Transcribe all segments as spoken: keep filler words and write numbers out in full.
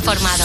informado.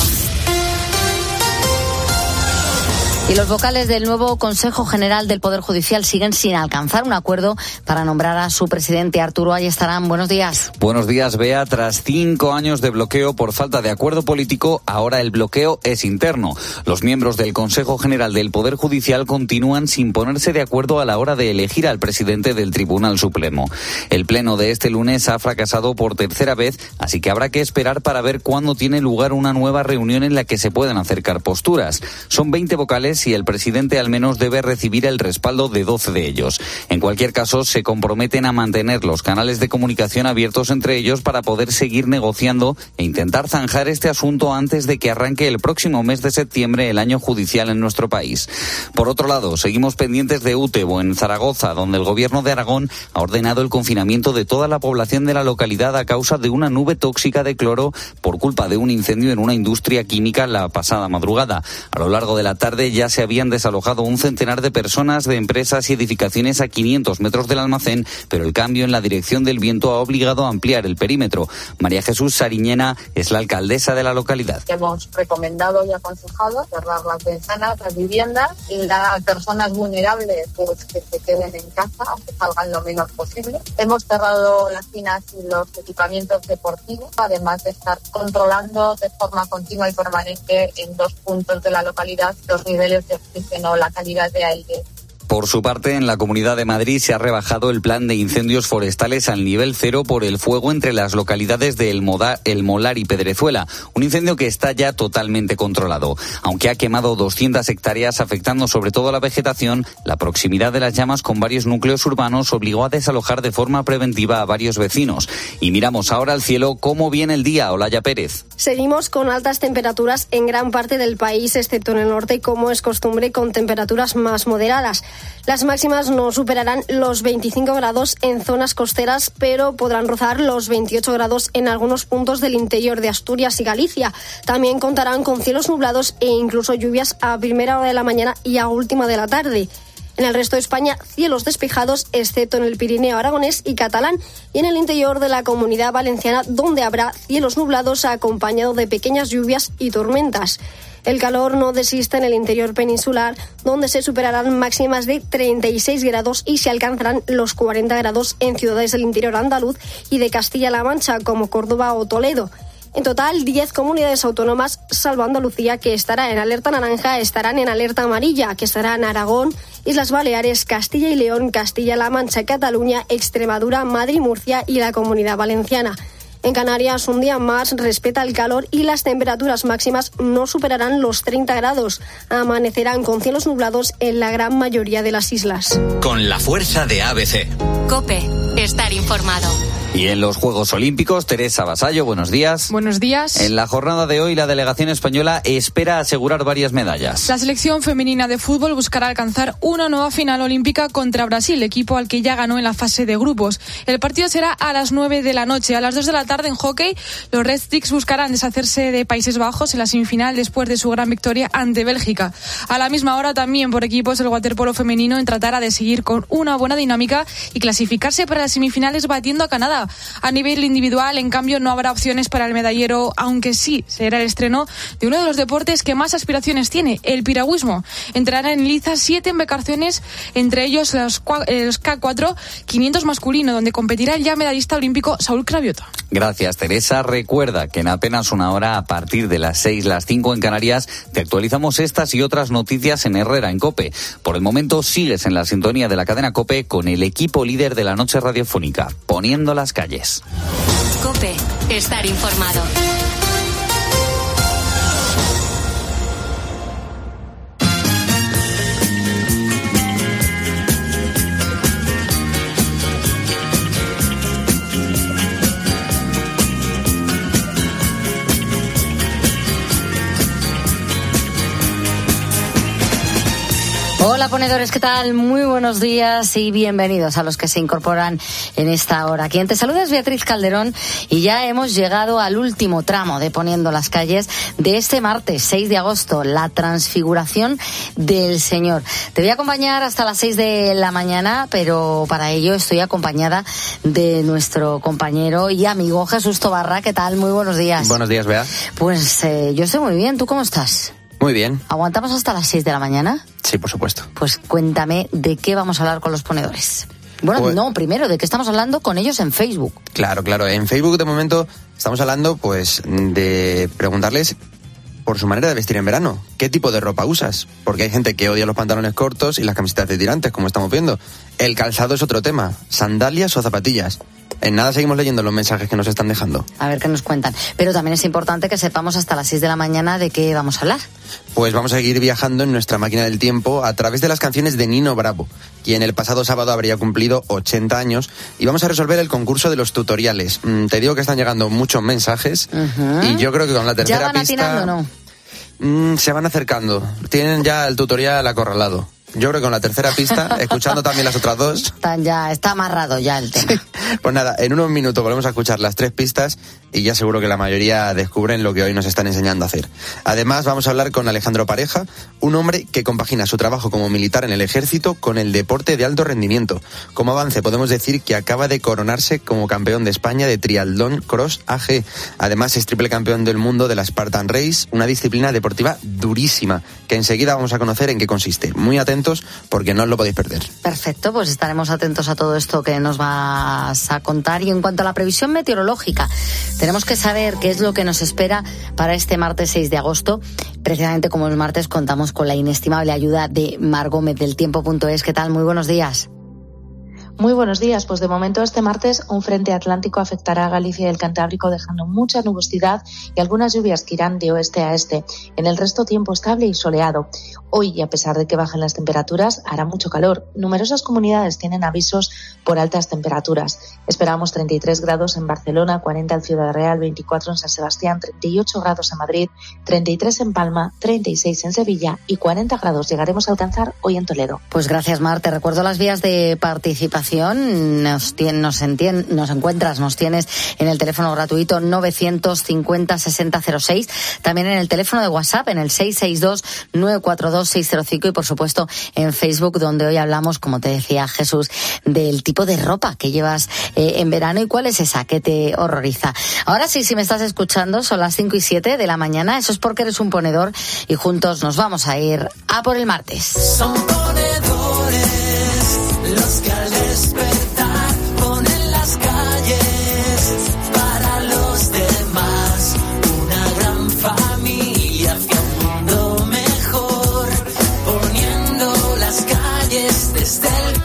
Y los vocales del nuevo Consejo General del Poder Judicial siguen sin alcanzar un acuerdo para nombrar a su presidente. Arturo Ayestarán, buenos días. Buenos días, Bea. Tras cinco años de bloqueo por falta de acuerdo político, ahora el bloqueo es interno. Los miembros del Consejo General del Poder Judicial continúan sin ponerse de acuerdo a la hora de elegir al presidente del Tribunal Supremo. El pleno de este lunes ha fracasado por tercera vez, así que habrá que esperar para ver cuándo tiene lugar una nueva reunión en la que se puedan acercar posturas. Son veinte vocales y el presidente al menos debe recibir el respaldo de doce de ellos. En cualquier caso, se comprometen a mantener los canales de comunicación abiertos entre ellos para poder seguir negociando e intentar zanjar este asunto antes de que arranque el próximo mes de septiembre el año judicial en nuestro país. Por otro lado, seguimos pendientes de Útebo, en Zaragoza, donde el gobierno de Aragón ha ordenado el confinamiento de toda la población de la localidad a causa de una nube tóxica de cloro por culpa de un incendio en una industria química la pasada madrugada. A lo largo de la tarde ya se habían desalojado un centenar de personas, de empresas y edificaciones a quinientos metros del almacén, pero el cambio en la dirección del viento ha obligado a ampliar el perímetro. María Jesús Sariñena es la alcaldesa de la localidad. Hemos recomendado y aconsejado cerrar las ventanas, las viviendas, y las personas vulnerables pues que se queden en casa, que salgan lo menos posible. Hemos cerrado las tinas y los equipamientos deportivos, además de estar controlando de forma continua y permanente en dos puntos de la localidad los niveles de oxígeno, la calidad de aire. Por su parte, en la Comunidad de Madrid se ha rebajado el plan de incendios forestales al nivel cero por el fuego entre las localidades de El, Moda, El Molar y Pedrezuela, un incendio que está ya totalmente controlado. Aunque ha quemado doscientas hectáreas, afectando sobre todo a la vegetación, la proximidad de las llamas con varios núcleos urbanos obligó a desalojar de forma preventiva a varios vecinos. Y miramos ahora al cielo. ¿Cómo viene el día, Olaya Pérez? Seguimos con altas temperaturas en gran parte del país, excepto en el norte, como es costumbre, con temperaturas más moderadas. Las máximas no superarán los veinticinco grados en zonas costeras, pero podrán rozar los veintiocho grados en algunos puntos del interior de Asturias y Galicia. También contarán con cielos nublados e incluso lluvias a primera hora de la mañana y a última de la tarde. En el resto de España, cielos despejados, excepto en el Pirineo aragonés y catalán, y en el interior de la Comunidad Valenciana, donde habrá cielos nublados acompañado de pequeñas lluvias y tormentas. El calor no desiste en el interior peninsular, donde se superarán máximas de treinta y seis grados y se alcanzarán los cuarenta grados en ciudades del interior andaluz y de Castilla-La Mancha, como Córdoba o Toledo. En total, diez comunidades autónomas, salvo Andalucía, que estará en alerta naranja, estarán en alerta amarilla, que estarán Aragón, Islas Baleares, Castilla y León, Castilla-La Mancha, Cataluña, Extremadura, Madrid, Murcia y la Comunidad Valenciana. En Canarias, un día más respeta el calor y las temperaturas máximas no superarán los treinta grados. Amanecerán con cielos nublados en la gran mayoría de las islas. Con la fuerza de A B C. COPE. Estar informado. Y en los Juegos Olímpicos, Teresa Vasallo, buenos días. Buenos días. En la jornada de hoy, la delegación española espera asegurar varias medallas. La selección femenina de fútbol buscará alcanzar una nueva final olímpica contra Brasil, equipo al que ya ganó en la fase de grupos. El partido será a las nueve de la noche. A las dos de la tarde en hockey, los Red Sticks buscarán deshacerse de Países Bajos en la semifinal después de su gran victoria ante Bélgica. A la misma hora, también por equipos, el waterpolo femenino en tratará de seguir con una buena dinámica y clasificarse para las semifinales batiendo a Canadá. A nivel individual, en cambio, no habrá opciones para el medallero, aunque sí será el estreno de uno de los deportes que más aspiraciones tiene, el piragüismo. Entrarán en liza siete embarcaciones, entre ellos los, los K cuatro, quinientos masculino, donde competirá el ya medallista olímpico Saúl Craviota. Gracias, Teresa. Recuerda que en apenas una hora, a partir de las seis, las cinco en Canarias, te actualizamos estas y otras noticias en Herrera, en COPE. Por el momento, sigues en la sintonía de la cadena COPE con el equipo líder de la noche radiofónica, poniendo las calles. COPE. Estar informado. Hola ponedores, ¿qué tal? Muy buenos días y bienvenidos a los que se incorporan en esta hora. Quien te saluda es Beatriz Calderón y ya hemos llegado al último tramo de Poniendo las Calles de este martes seis de agosto, la transfiguración del Señor. Te voy a acompañar hasta las seis de la mañana, pero para ello estoy acompañada de nuestro compañero y amigo Jesús Tobarra. ¿Qué tal? Muy buenos días. Buenos días, Bea. Pues eh, yo estoy muy bien. ¿Tú cómo estás? Muy bien. ¿Aguantamos hasta las seis de la mañana? Sí, por supuesto. Pues cuéntame de qué vamos a hablar con los ponedores. Bueno, pues, no, primero, ¿de qué estamos hablando con ellos en Facebook? Claro, claro. En Facebook, de momento, estamos hablando, pues, de preguntarles por su manera de vestir en verano. ¿Qué tipo de ropa usas? Porque hay gente que odia los pantalones cortos y las camisetas de tirantes, como estamos viendo. El calzado es otro tema. ¿Sandalias o zapatillas? En nada seguimos leyendo los mensajes que nos están dejando. A ver qué nos cuentan. Pero también es importante que sepamos hasta las seis de la mañana de qué vamos a hablar. Pues vamos a seguir viajando en nuestra máquina del tiempo a través de las canciones de Nino Bravo, quien el pasado sábado habría cumplido ochenta años, y vamos a resolver el concurso de los tutoriales. Mm, te digo que están llegando muchos mensajes, uh-huh. y yo creo que con la tercera ¿Ya van pista... atinando o no? Mm, se van acercando. Tienen ya el tutorial acorralado. Yo creo que con la tercera pista, escuchando también las otras dos... Están ya, está amarrado ya el tema. Pues nada, en unos minutos volvemos a escuchar las tres pistas y ya seguro que la mayoría descubren lo que hoy nos están enseñando a hacer. Además, vamos a hablar con Alejandro Pareja, un hombre que compagina su trabajo como militar en el ejército con el deporte de alto rendimiento. Como avance, podemos decir que acaba de coronarse como campeón de España de triatlón cross A G. Además, es triple campeón del mundo de la Spartan Race, una disciplina deportiva durísima, que enseguida vamos a conocer en qué consiste. Muy atentos, porque no os lo podéis perder. Perfecto, pues estaremos atentos a todo esto que nos vas a contar. Y en cuanto a la previsión meteorológica, tenemos que saber qué es lo que nos espera para este martes seis de agosto. Precisamente como el martes contamos con la inestimable ayuda de Mar Gómez del tiempo punto es. ¿Qué tal? Muy buenos días. Muy buenos días. Pues de momento este martes un frente atlántico afectará a Galicia y el Cantábrico, dejando mucha nubosidad y algunas lluvias que irán de oeste a este. En el resto, tiempo estable y soleado. Hoy, y a pesar de que bajen las temperaturas, hará mucho calor. Numerosas comunidades tienen avisos por altas temperaturas. Esperamos treinta y tres grados en Barcelona, cuarenta en Ciudad Real, veinticuatro en San Sebastián, treinta y ocho grados en Madrid, treinta y tres en Palma, treinta y seis en Sevilla y cuarenta grados llegaremos a alcanzar hoy en Toledo. Pues gracias, Mar. Te recuerdo las vías de participación. Nos, tien, nos, entien, nos encuentras, nos tienes en el teléfono gratuito novecientos cincuenta sesenta cero seis, también en el teléfono de WhatsApp en el seis seis dos nueve cuatro dos seis cero cinco y por supuesto en Facebook, donde hoy hablamos, como te decía Jesús, del tipo de ropa que llevas eh, en verano y cuál es esa que te horroriza. Ahora sí, si me estás escuchando, son las cinco y siete de la mañana, eso es porque eres un ponedor y juntos nos vamos a ir a por el martes. Son ponedores los que al despertar ponen las calles para los demás, una gran familia hacia un mundo mejor, poniendo las calles desde el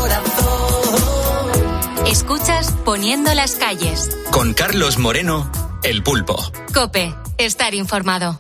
corazón. Escuchas Poniendo las Calles con Carlos Moreno, El Pulpo. COPE, estar informado.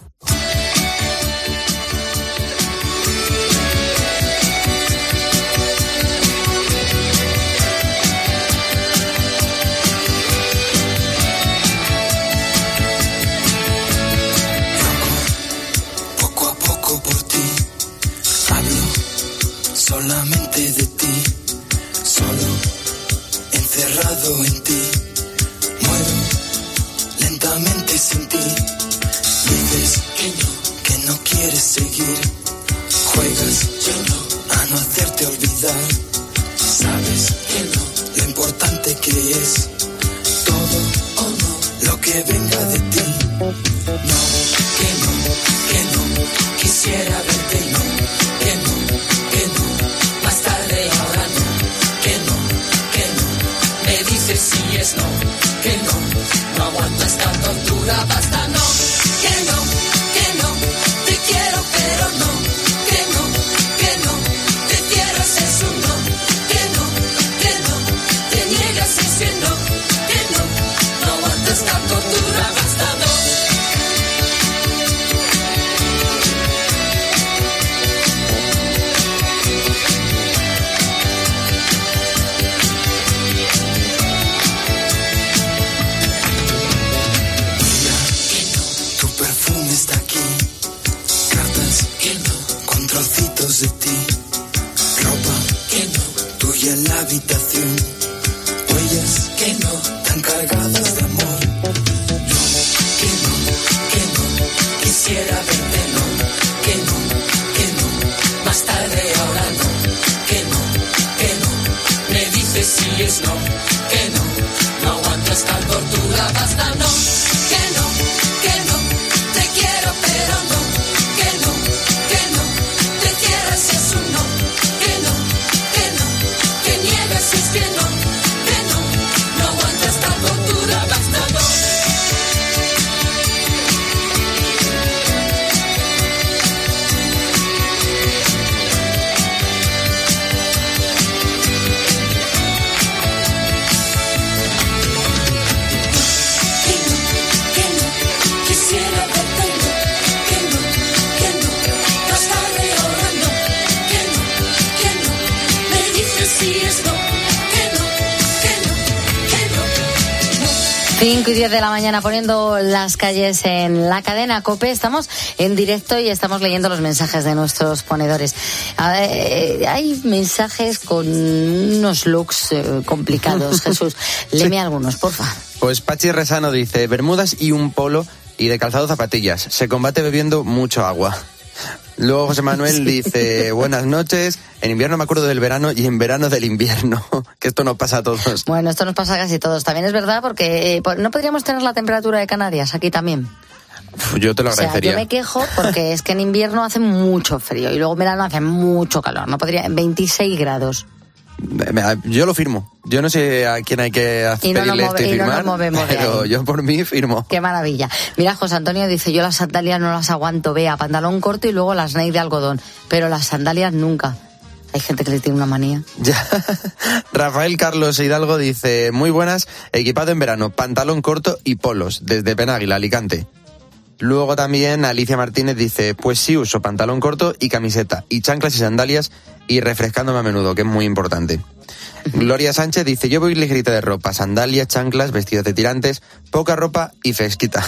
Solamente de ti, solo encerrado en ti, muero lentamente sin ti. Dices que no, que no quieres seguir, juegas a no hacerte olvidar. Sabes que no, lo importante que es todo o no, lo que venga de ti. No, que no, que no, quisiera verte, no, que no, que no. Más tarde ahora no, que no, que no, me dices si es no, que no, no aguanto esta tortura, basta no, que no, que no, te quiero pero no, que no, que no, te cierras es un no, que no, que no, te niegas ese no, que no, no aguanto esta tortura, basta no. cinco y diez de la mañana poniendo las calles en la cadena COPE. Estamos en directo y estamos leyendo los mensajes de nuestros ponedores. Ver, hay mensajes con unos looks eh, complicados. Jesús, léeme sí. algunos, porfa. Pues Pachi Resano dice, bermudas y un polo y de calzado zapatillas. Se combate bebiendo mucho agua. Luego José Manuel sí. dice, buenas noches, en invierno me acuerdo del verano y en verano del invierno, que esto nos pasa a todos. Bueno, esto nos pasa a casi todos. También es verdad porque eh, no podríamos tener la temperatura de Canarias aquí también. Uf, yo te lo agradecería. O sea, yo me quejo porque es que en invierno hace mucho frío y luego en verano hace mucho calor. No podría, veintiséis grados. Yo lo firmo. Yo no sé a quién hay que y no pedirle move, esto y firmar, no nos movemos de pero ahí. Yo por mí firmo. Qué maravilla. Mira, José Antonio dice, yo las sandalias no las aguanto, vea, pantalón corto y luego las Nike de algodón, pero las sandalias nunca. Hay gente que le tiene una manía. Ya. Rafael Carlos Hidalgo dice, muy buenas, equipado en verano, pantalón corto y polos, desde Penáguila, Alicante. Luego también Alicia Martínez dice, pues sí uso pantalón corto y camiseta, y chanclas y sandalias, y refrescándome a menudo, que es muy importante. Gloria Sánchez dice, yo voy ligerita de ropa, sandalias, chanclas, vestidos de tirantes, poca ropa y fresquita.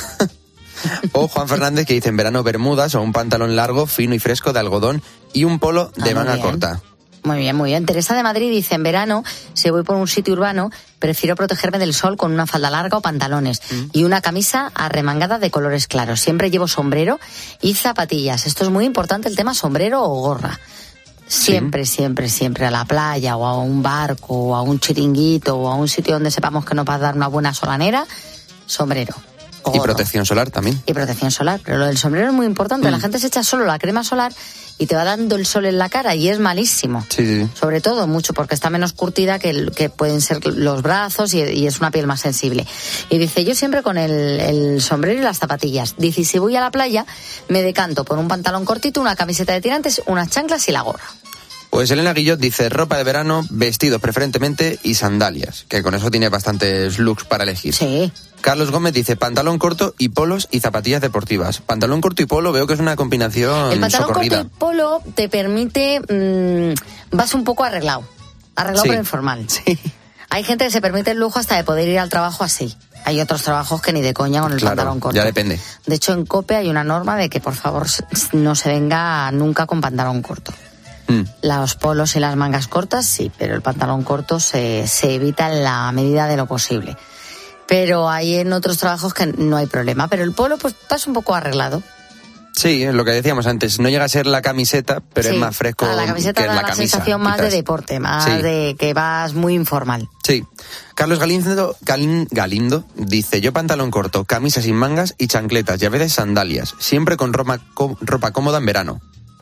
O Juan Fernández que dice, en verano bermudas o un pantalón largo, fino y fresco de algodón y un polo de ah, manga corta. Muy bien, muy bien. Teresa de Madrid dice, en verano, si voy por un sitio urbano, prefiero protegerme del sol con una falda larga o pantalones mm. y una camisa arremangada de colores claros. Siempre llevo sombrero y zapatillas. Esto es muy importante, el tema sombrero o gorra. Siempre, sí. siempre, siempre a la playa o a un barco o a un chiringuito o a un sitio donde sepamos que nos va a dar una buena solanera, sombrero. Y protección solar también. Y protección solar, pero lo del sombrero es muy importante. Mm. La gente se echa solo la crema solar y te va dando el sol en la cara y es malísimo. Sí, sí. Sobre todo mucho porque está menos curtida que, el, que pueden ser los brazos y, y es una piel más sensible. Y dice, yo siempre con el, el sombrero y las zapatillas. Dice, y si voy a la playa, me decanto por un pantalón cortito, una camiseta de tirantes, unas chanclas y la gorra. Pues Elena Guillot dice, ropa de verano, vestidos preferentemente y sandalias, que con eso tiene bastantes looks para elegir. Sí. Carlos Gómez dice, pantalón corto y polos y zapatillas deportivas. Pantalón corto y polo veo que es una combinación El pantalón socorrida. corto y polo te permite, mmm, vas un poco arreglado, arreglado sí. pero informal. Sí. Hay gente que se permite el lujo hasta de poder ir al trabajo así. Hay otros trabajos que ni de coña con el claro, pantalón corto. Ya depende. De hecho, en COPE hay una norma de que, por favor, no se venga nunca con pantalón corto. Mm. Los polos y las mangas cortas, sí, pero el pantalón corto se, se evita en la medida de lo posible. Pero hay en otros trabajos que no hay problema. Pero el polo, pues, vas un poco arreglado. Sí, es lo que decíamos antes. No llega a ser la camiseta, pero sí, es más fresco la camiseta que da la, la camisa. sensación más quizás. de deporte, más sí. de que vas muy informal. Sí. Carlos Galindo, Galin, Galindo dice, yo pantalón corto, camisa sin mangas y chancletas y a veces sandalias. Siempre con ropa, co- ropa cómoda en verano.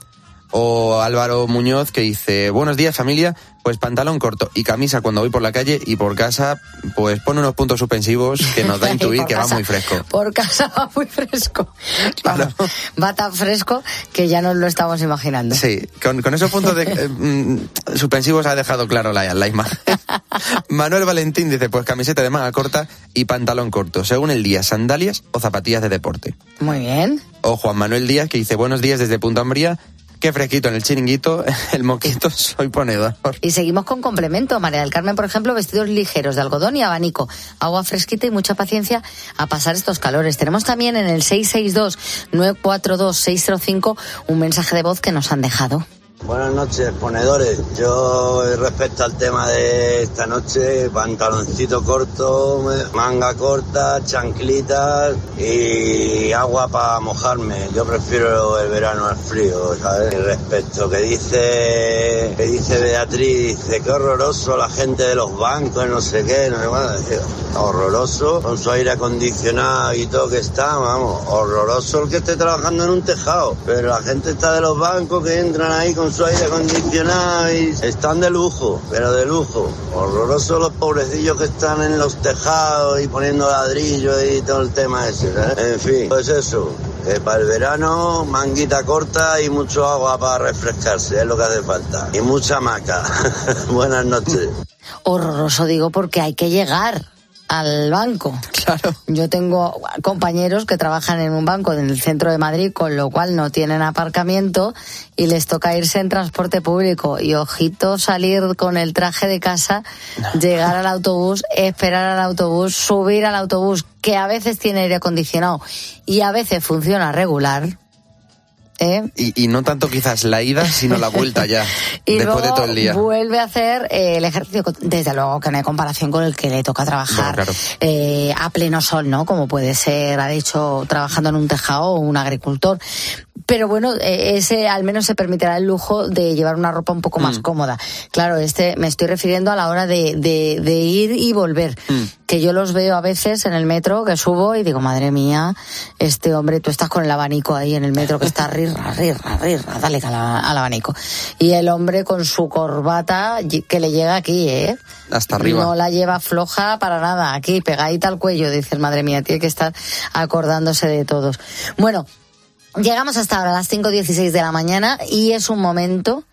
O Álvaro Muñoz que dice, buenos días familia, pues pantalón corto y camisa cuando voy por la calle y por casa, pues pone unos puntos suspensivos que nos da a intuir que casa, va muy fresco. Por casa va muy fresco. Claro. Vamos, va tan fresco que ya nos lo estamos imaginando. Sí, con, con esos puntos de, eh, mm, suspensivos ha dejado claro la, la imagen. Manuel Valentín dice, pues camiseta de manga corta y pantalón corto, según el día, sandalias o zapatillas de deporte. Muy bien. O Juan Manuel Díaz que dice, buenos días desde Punta Umbría. Qué fresquito en el chiringuito, el moquito, soy ponedor. Y seguimos con complemento. María del Carmen, por ejemplo, vestidos ligeros de algodón y abanico, agua fresquita y mucha paciencia a pasar estos calores. Tenemos también en el seis seis dos, nueve cuatro dos, seis cero cinco un mensaje de voz que nos han dejado. Buenas noches, ponedores. Yo, respecto al tema de esta noche, pantaloncito corto, manga corta, chanclitas y agua para mojarme. Yo prefiero el verano al frío, ¿sabes? Y respecto que dice, que dice Beatriz, dice que horroroso la gente de los bancos, no sé qué, no sé cuándo. Horroroso, con su aire acondicionado y todo que está, vamos, horroroso el que esté trabajando en un tejado. Pero la gente está de los bancos que entran ahí con su aire acondicionado y están de lujo, pero de lujo. Horrorosos los pobrecillos que están en los tejados y poniendo ladrillos y todo el tema ese, ¿eh? En fin, pues eso, que para el verano manguita corta y mucho agua para refrescarse, es lo que hace falta. Y mucha hamaca. Buenas noches. Horroroso digo porque hay que llegar al banco. Claro. Yo tengo compañeros que trabajan en un banco en el centro de Madrid, con lo cual no tienen aparcamiento y les toca irse en transporte público. Y ojito salir con el traje de casa, llegar al autobús, esperar al autobús, subir al autobús, que a veces tiene aire acondicionado y a veces funciona regular. ¿Eh? Y, y no tanto quizás la ida, sino la vuelta ya, y después luego de todo el día. Vuelve a hacer eh, el ejercicio, desde luego que no hay comparación con el que le toca trabajar bueno, claro. eh, a pleno sol, ¿no? Como puede ser, ha dicho, trabajando en un tejado o un agricultor. Pero bueno, eh, ese al menos se permitirá el lujo de llevar una ropa un poco más mm. cómoda. Claro, este me estoy refiriendo a la hora de, de, de ir y volver. Mm. Que yo los veo a veces en el metro, que subo y digo, madre mía, este hombre, tú estás con el abanico ahí en el metro que está rirra, rirra, rirra, dale al, al abanico. Y el hombre con su corbata que le llega aquí, ¿eh? Hasta arriba. No la lleva floja para nada, aquí, pegadita al cuello. Dices, madre mía, tiene que estar acordándose de todos. Bueno, llegamos hasta ahora a las cinco dieciséis de la mañana y es un momento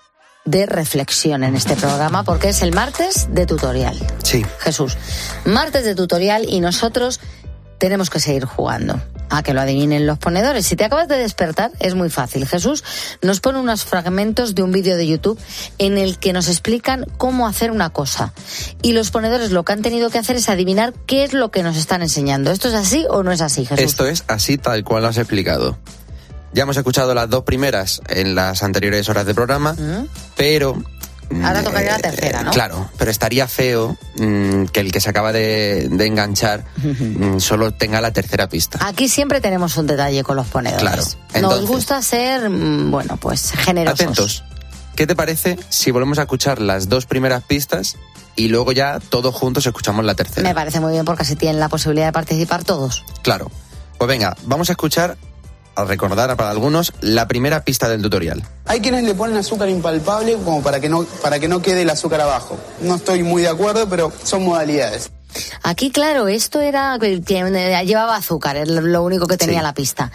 de reflexión en este programa porque es el martes de tutorial. Sí. Jesús, martes de tutorial y nosotros tenemos que seguir jugando a que lo adivinen los ponedores. Si te acabas de despertar, es muy fácil. Jesús nos pone unos fragmentos de un vídeo de YouTube en el que nos explican cómo hacer una cosa. Y los ponedores lo que han tenido que hacer es adivinar qué es lo que nos están enseñando. ¿Esto es así o no es así, Jesús? Esto es así tal cual lo has explicado. Ya hemos escuchado las dos primeras en las anteriores horas de programa, ¿Mm? pero... Ahora tocaría la tercera, ¿no? Claro, pero estaría feo mmm, que el que se acaba de, de enganchar mmm, solo tenga la tercera pista. Aquí siempre tenemos un detalle con los ponedores. Claro. Entonces, nos gusta ser, bueno, pues generosos. Atentos. ¿Qué te parece si volvemos a escuchar las dos primeras pistas y luego ya todos juntos escuchamos la tercera? Me parece muy bien porque así tienen la posibilidad de participar todos. Claro. Pues venga, vamos a escuchar, a recordar para algunos, la primera pista del tutorial. Hay quienes le ponen azúcar impalpable como para que no, para que no quede el azúcar abajo. No estoy muy de acuerdo, pero son modalidades. Aquí, claro, esto era que llevaba azúcar, es lo único que tenía sí. la pista.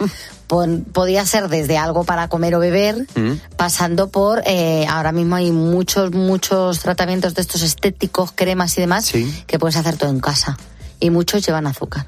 Podía ser desde algo para comer o beber, mm. pasando por, eh, ahora mismo hay muchos, muchos tratamientos de estos estéticos, cremas y demás, sí. que puedes hacer todo en casa. Y muchos llevan azúcar.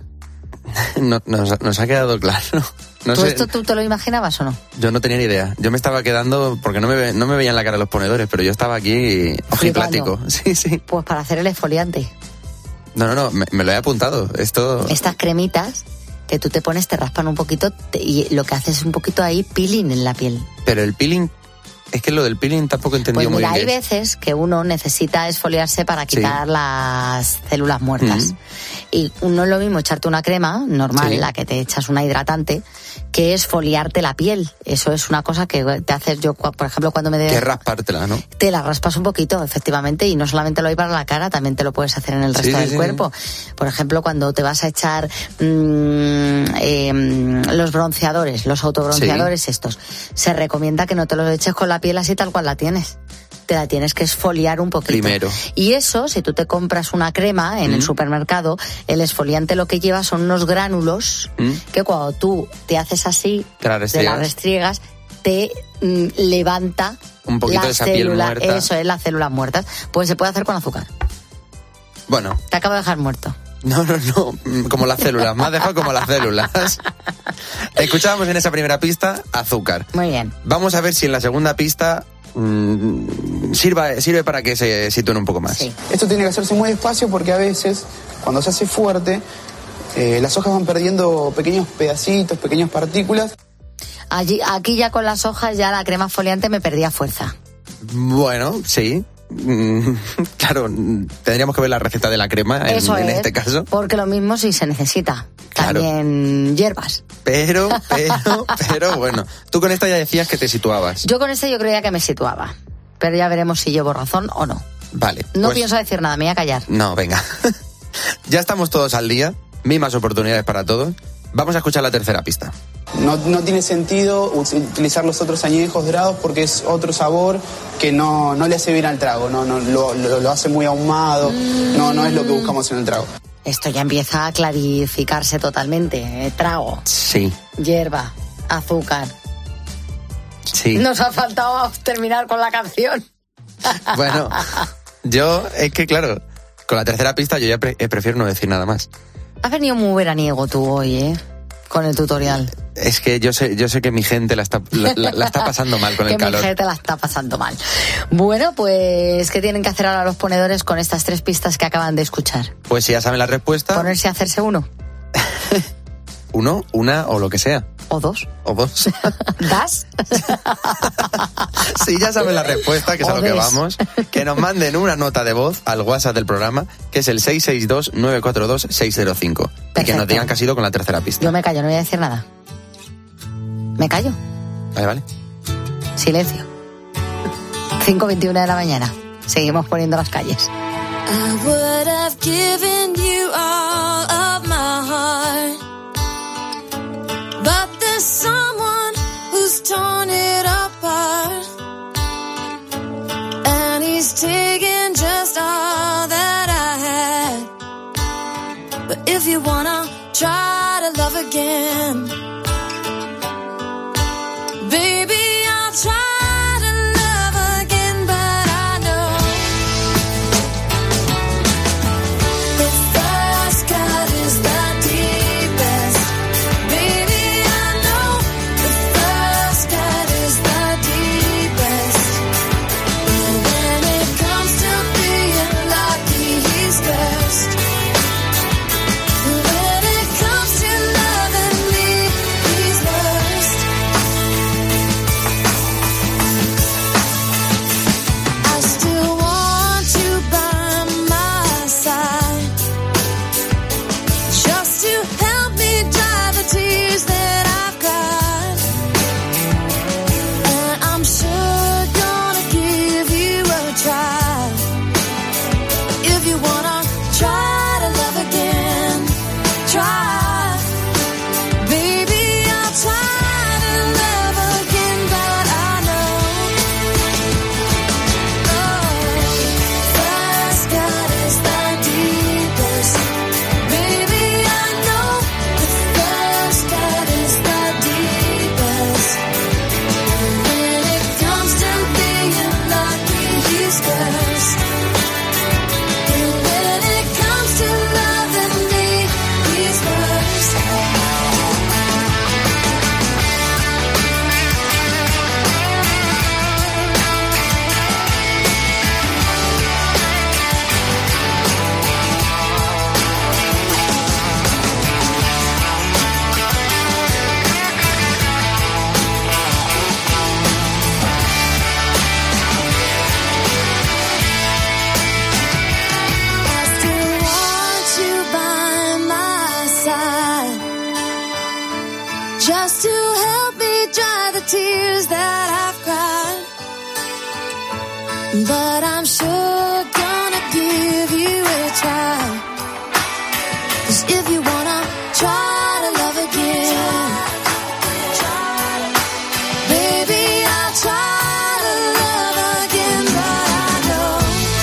No, nos, nos ha quedado claro. No ¿Tú sé, esto tú te lo imaginabas o no? Yo no tenía ni idea. Yo me estaba quedando, porque no me, no me veían la cara los ponedores, pero yo estaba aquí ojiplático. Sí, sí. Pues para hacer el exfoliante. No, no, no, me, me lo he apuntado. Esto... Estas cremitas que tú te pones, te raspan un poquito te, y lo que haces es un poquito ahí peeling en la piel. Pero el peeling... Es que lo del peeling tampoco he entendido pues mira, muy bien. Hay veces que uno necesita esfoliarse para quitar sí. las células muertas. Mm. Y no es lo mismo echarte una crema normal, sí. la que te echas una hidratante, que esfoliarte la piel. Eso es una cosa que te haces yo, por ejemplo, cuando me... De... Que raspártela, ¿no? Te la raspas un poquito, efectivamente, y no solamente lo hay para la cara, también te lo puedes hacer en el resto sí, del sí, cuerpo. Sí. Por ejemplo, cuando te vas a echar mmm, eh, los bronceadores, los autobronceadores sí. estos, se recomienda que no te los eches con la piel así tal cual la tienes. Te la tienes que esfoliar un poquito. Primero. Y eso, si tú te compras una crema en mm. el supermercado, el esfoliante lo que lleva son unos gránulos mm. que cuando tú te haces así, te la te la restriegas, te mm, levanta un poquito la de esa célula, piel muerta. Eso es, las células muertas. Pues se puede hacer con azúcar. Bueno. Te acabo de dejar muerto. No, no, no, como las células, me has dejado como las células. Escuchábamos en esa primera pista azúcar. Muy bien. Vamos a ver si en la segunda pista mmm, sirva, sirve para que se sitúen un poco más. Sí. Esto tiene que hacerse muy despacio porque a veces, cuando se hace fuerte, eh, las hojas van perdiendo pequeños pedacitos, pequeñas partículas. Allí, aquí ya con las hojas ya la crema exfoliante me perdía fuerza. Bueno, sí. Claro, tendríamos que ver la receta de la crema en, Eso en es, este caso. Porque lo mismo si se necesita. Claro. También hierbas. Pero, pero, pero bueno. Tú con esta ya decías que te situabas. Yo con esta yo creía que me situaba. Pero ya veremos si llevo razón o no. Vale. No pues, pienso decir nada, me voy a callar. No, venga. Ya estamos todos al día. Mismas oportunidades para todos. Vamos a escuchar la tercera pista. No, no tiene sentido utilizar los otros añejos dorados porque es otro sabor que no, no le hace bien al trago, no, no lo, lo, lo hace muy ahumado, mm. no, no es lo que buscamos en el trago. Esto ya empieza a clarificarse totalmente, ¿eh? Trago, sí, hierba, azúcar. Sí. Nos ha faltado terminar con la canción. Bueno, yo es que claro, con la tercera pista yo ya pre- prefiero no decir nada más. Has venido muy veraniego tú hoy, ¿eh? Con el tutorial. Es que yo sé, yo sé que mi gente la está, la, la, la está pasando mal con el que calor. Que mi gente la está pasando mal. Bueno, pues, ¿qué tienen que hacer ahora los ponedores con estas tres pistas que acaban de escuchar? Pues si ya saben la respuesta... Ponerse a hacerse uno. Uno, una o lo que sea. O dos. O dos. ¿Das? Si ya saben la respuesta, que es a lo que vamos, que nos manden una nota de voz al WhatsApp del programa, que es el seis seis dos, nueve cuatro dos, seis cero cinco. Y que nos digan que ha sido con la tercera pista. Yo me callo, no voy a decir nada. Me callo. Vale, vale. Silencio. cinco veintiuno de la mañana. Seguimos poniendo las calles. I would have given you all of my heart, but there's someone who's torn it apart, and he's taken just all that I had. But if you wanna try to love again, baby, I'll try. Just to help me dry the tears that I've cried, but I'm sure gonna give you a try, 'cause if you wanna try to love again, baby, I'll try to love again, but I know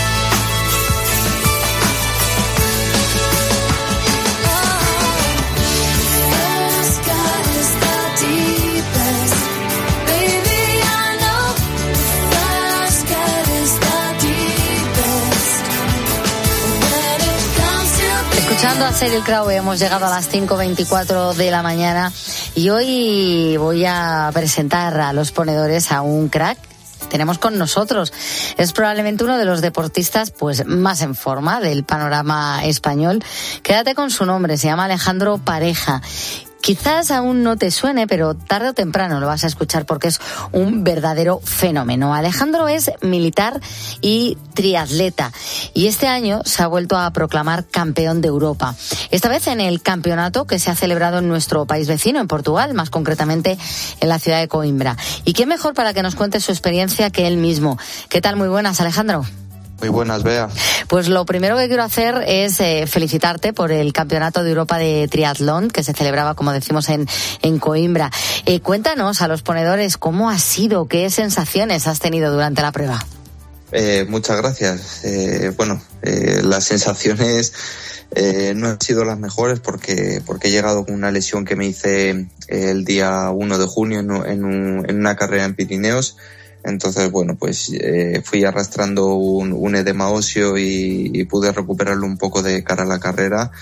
first God is the deepest, baby, I know first God is the deepest, when it comes to Escuchando a Sheryl Crow, hemos llegado a las cinco veinticuatro de la mañana y hoy voy a presentar a los ponedores a un crack. Tenemos con nosotros, es probablemente uno de los deportistas pues más en forma del panorama español. Quédate con su nombre, se llama Alejandro Pareja. Quizás aún no te suene, pero tarde o temprano lo vas a escuchar porque es un verdadero fenómeno. Alejandro es militar y triatleta y este año se ha vuelto a proclamar campeón de Europa. Esta vez en el campeonato que se ha celebrado en nuestro país vecino, en Portugal, más concretamente en la ciudad de Coimbra. Y qué mejor para que nos cuente su experiencia que él mismo. ¿Qué tal? Muy buenas, Alejandro. Muy buenas, Bea. Pues lo primero que quiero hacer es eh, felicitarte por el Campeonato de Europa de Triatlón que se celebraba, como decimos, en, en Coimbra. Eh, cuéntanos a los ponedores cómo ha sido, qué sensaciones has tenido durante la prueba. Eh, muchas gracias. Eh, bueno, eh, las sensaciones eh, no han sido las mejores porque, porque he llegado con una lesión que me hice el día uno de junio en, en, un, en una carrera en Pirineos. Entonces, bueno, pues eh, fui arrastrando un, un edema óseo y, y pude recuperarlo un poco de cara a la carrera.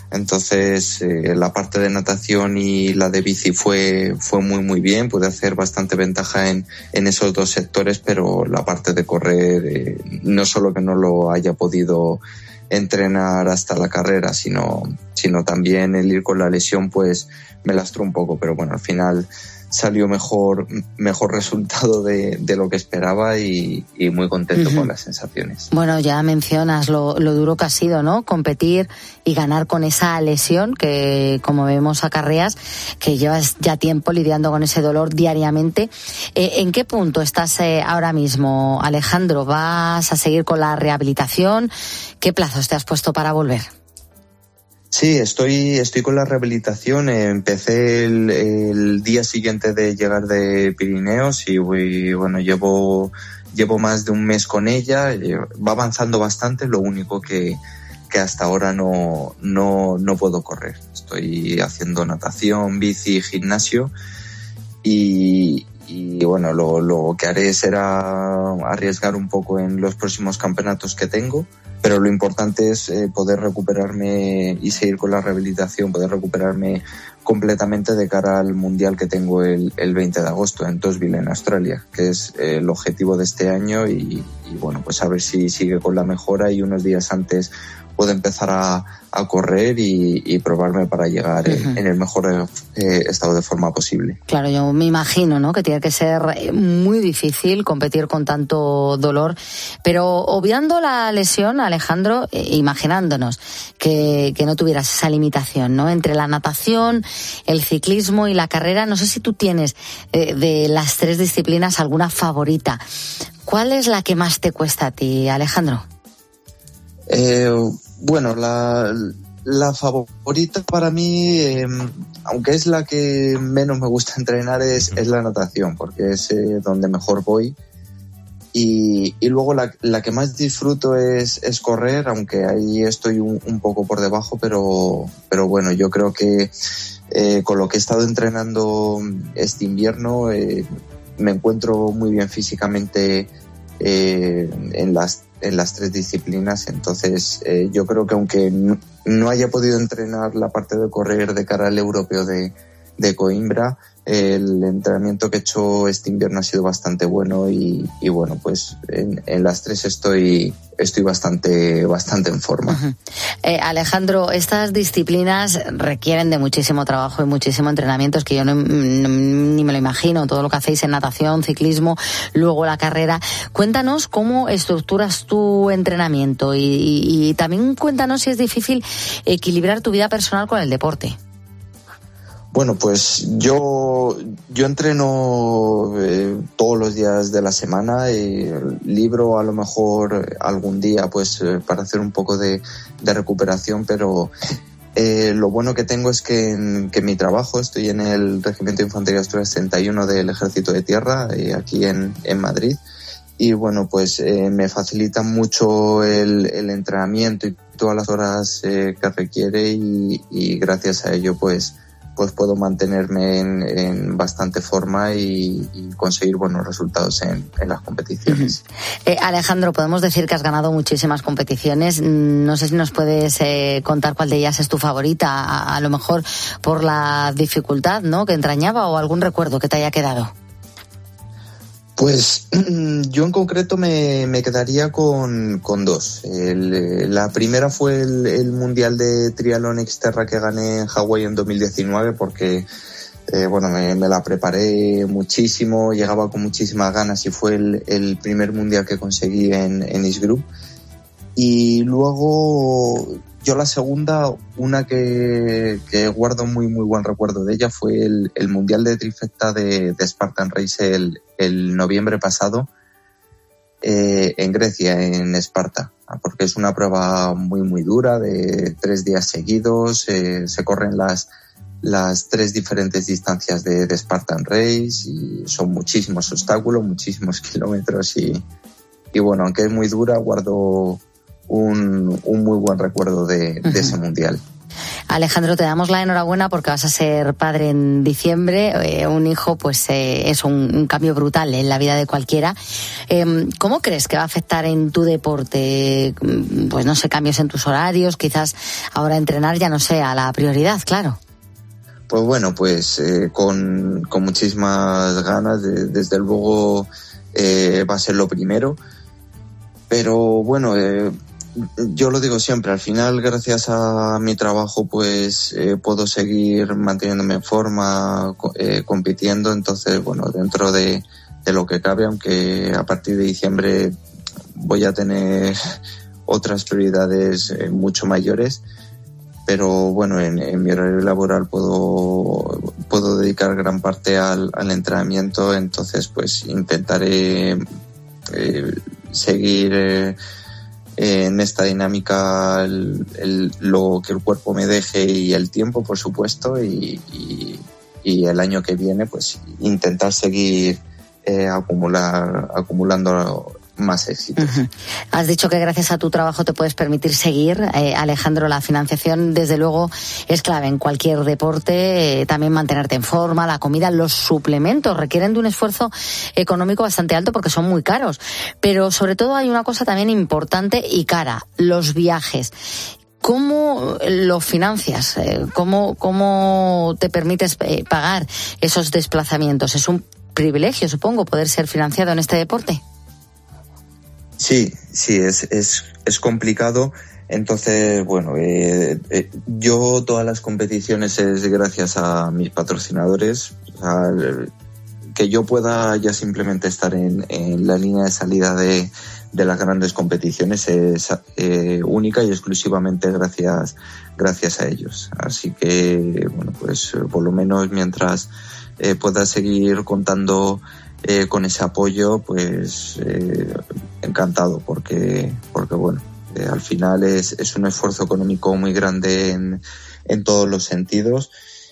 Entonces, eh, la parte de natación y la de bici fue, fue muy, muy bien. Pude hacer bastante ventaja en, en esos dos sectores, pero la parte de correr, eh, no solo que no lo haya podido entrenar hasta la carrera, sino, sino también el ir con la lesión, pues me lastró un poco. Pero bueno, al final salió mejor, mejor resultado de, de lo que esperaba y, y muy contento uh-huh. con las sensaciones. Bueno, ya mencionas lo, lo duro que ha sido, ¿no? Competir y ganar con esa lesión que, como vemos, acarreas, que llevas ya tiempo lidiando con ese dolor diariamente. Eh, ¿En qué punto estás eh, ahora mismo, Alejandro? ¿Vas a seguir con la rehabilitación? ¿Qué plazos te has puesto para volver? Sí, estoy, estoy con la rehabilitación. Empecé el, el día siguiente de llegar de Pirineos y voy, bueno, llevo, llevo más de un mes con ella. Va avanzando bastante, lo único que, que hasta ahora no, no, no puedo correr. Estoy haciendo natación, bici, gimnasio y, y bueno, lo, lo que haré será arriesgar un poco en los próximos campeonatos que tengo. Pero lo importante es eh, poder recuperarme y seguir con la rehabilitación, poder recuperarme completamente de cara al mundial que tengo el, el veinte de agosto en Townsville, en Australia, que es eh, el objetivo de este año y, y bueno, pues a ver si sigue con la mejora y unos días antes puedo empezar a, a correr y, y probarme para llegar uh-huh. en, en el mejor eh, estado de forma posible. Claro, yo me imagino, ¿no?, que tiene que ser muy difícil competir con tanto dolor, pero obviando la lesión, Alejandro, eh, imaginándonos que, que no tuvieras esa limitación, ¿no?, entre la natación, el ciclismo y la carrera, no sé si tú tienes eh, de las tres disciplinas alguna favorita. ¿Cuál es la que más te cuesta a ti, Alejandro? Eh, bueno, la, la favorita para mí, eh, aunque es la que menos me gusta entrenar, es, es la natación, porque es eh, donde mejor voy. Y, y luego la, la que más disfruto es, es correr, aunque ahí estoy un, un poco por debajo, pero, pero bueno, yo creo que eh, con lo que he estado entrenando este invierno eh, me encuentro muy bien físicamente eh, en las en las tres disciplinas. Entonces eh, yo creo que aunque no, no haya podido entrenar la parte de correr de cara al europeo de, de Coimbra, el entrenamiento que he hecho este invierno ha sido bastante bueno y, y bueno, pues en, en las tres estoy estoy bastante bastante en forma. Uh-huh. Eh, Alejandro, estas disciplinas requieren de muchísimo trabajo y muchísimo entrenamiento, es que yo no, no, ni me lo imagino, todo lo que hacéis en natación, ciclismo, luego la carrera. Cuéntanos cómo estructuras tu entrenamiento y, y, y también cuéntanos si es difícil equilibrar tu vida personal con el deporte. Bueno, pues yo yo entreno eh, todos los días de la semana y libro a lo mejor algún día pues eh, para hacer un poco de, de recuperación, pero eh, lo bueno que tengo es que en que mi trabajo, estoy en el Regimiento de Infantería Asturias treinta y uno del Ejército de Tierra, eh, aquí en, en Madrid, y bueno, pues eh, me facilita mucho el, el entrenamiento y todas las horas eh, que requiere y, y gracias a ello pues pues puedo mantenerme en, en bastante forma y, y conseguir buenos resultados en, en las competiciones. Uh-huh. Eh, Alejandro, podemos decir que has ganado muchísimas competiciones. No sé si nos puedes eh, contar cuál de ellas es tu favorita, a, a lo mejor por la dificultad, ¿no?, que entrañaba, o algún recuerdo que te haya quedado. Pues yo en concreto me, me quedaría con, con dos. El, la primera fue el, el Mundial de Triatlón Exterra que gané en Hawái en dos mil diecinueve porque eh, bueno, me, me la preparé muchísimo, llegaba con muchísimas ganas y fue el, el primer Mundial que conseguí en, en East Group. Y luego yo la segunda, una que, que guardo muy muy buen recuerdo de ella, fue el, el Mundial de Trifecta de, de Spartan Race el, el noviembre pasado eh, en Grecia, en Esparta, porque es una prueba muy muy dura de tres días seguidos, eh, se corren las las tres diferentes distancias de, de Spartan Race y son muchísimos obstáculos, muchísimos kilómetros y, y bueno, aunque es muy dura, guardo un, un muy buen recuerdo de, de ese mundial. Alejandro, te damos la enhorabuena porque vas a ser padre en diciembre. Eh, un hijo, pues eh, es un, un cambio brutal en la vida de cualquiera. Eh, ¿Cómo crees que va a afectar en tu deporte? Pues no sé, cambios en tus horarios, quizás ahora entrenar ya no sea la prioridad, claro. Pues bueno, pues eh, con, con muchísimas ganas, de, desde luego eh, va a ser lo primero, pero bueno, eh, yo lo digo siempre, al final gracias a mi trabajo pues eh, puedo seguir manteniéndome en forma, eh, compitiendo, entonces bueno, dentro de, de lo que cabe, aunque a partir de diciembre voy a tener otras prioridades eh, mucho mayores, pero bueno, en, en mi horario laboral puedo, puedo dedicar gran parte al, al entrenamiento, entonces pues intentaré eh, seguir eh, en esta dinámica el, el, lo que el cuerpo me deje y el tiempo, por supuesto, y, y, y el año que viene pues intentar seguir eh, acumular, acumulando más éxitos. Uh-huh. Has dicho que gracias a tu trabajo te puedes permitir seguir. Eh, Alejandro, la financiación desde luego es clave en cualquier deporte, eh, también mantenerte en forma, la comida, los suplementos requieren de un esfuerzo económico bastante alto porque son muy caros, pero sobre todo hay una cosa también importante y cara, los viajes. ¿Cómo lo financias? ¿Cómo, cómo te permites pagar esos desplazamientos? Es un privilegio, supongo, poder ser financiado en este deporte. Sí, sí, es, es, es complicado. Entonces, bueno, eh, eh, yo todas las competiciones es gracias a mis patrocinadores. O sea, que yo pueda ya simplemente estar en, en la línea de salida de, de las grandes competiciones es eh, única y exclusivamente gracias, gracias a ellos. Así que, bueno, pues por lo menos mientras eh, pueda seguir contando Eh, con ese apoyo, pues eh, encantado, porque porque bueno, eh, al final es, es un esfuerzo económico muy grande en, en todos los sentidos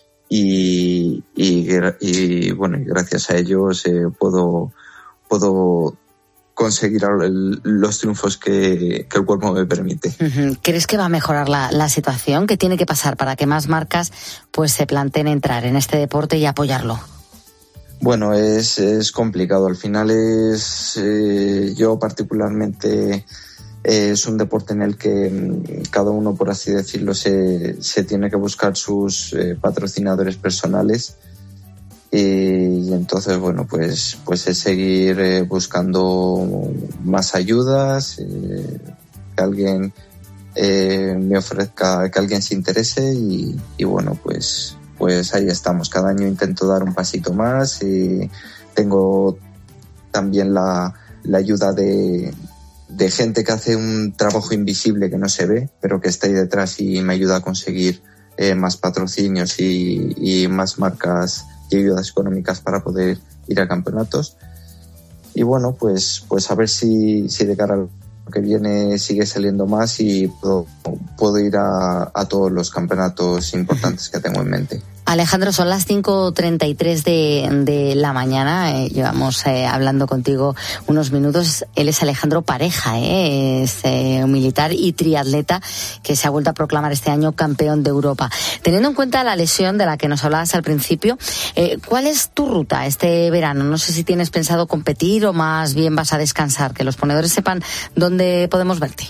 y, y, y bueno, y gracias a ellos eh, puedo puedo conseguir el, los triunfos que, que el cuerpo me permite. Uh-huh. ¿Crees que va a mejorar la, la situación? ¿Qué tiene que pasar para que más marcas pues se planteen entrar en este deporte y apoyarlo? Bueno, es, es complicado. Al final es, eh, yo particularmente, eh, es un deporte en el que cada uno, por así decirlo, se, se tiene que buscar sus eh, patrocinadores personales. Y, y entonces, bueno, pues, pues es seguir eh, buscando más ayudas, eh, que alguien eh, me ofrezca, que alguien se interese y, y bueno, pues... pues ahí estamos. Cada año intento dar un pasito más y tengo también la, la ayuda de, de gente que hace un trabajo invisible que no se ve, pero que está ahí detrás y me ayuda a conseguir eh, más patrocinios y, y más marcas y ayudas económicas para poder ir a campeonatos. Y bueno, pues, pues a ver si, si de cara al que viene sigue saliendo más y puedo, puedo ir a, a todos los campeonatos importantes que tengo en mente. Alejandro, son las cinco treinta y tres de, de la mañana. Eh, llevamos eh, hablando contigo unos minutos. Él es Alejandro Pareja, eh, es eh, un militar y triatleta que se ha vuelto a proclamar este año campeón de Europa. Teniendo en cuenta la lesión de la que nos hablabas al principio, eh, ¿cuál es tu ruta este verano? No sé si tienes pensado competir o más bien vas a descansar, que los ponedores sepan dónde podemos verte.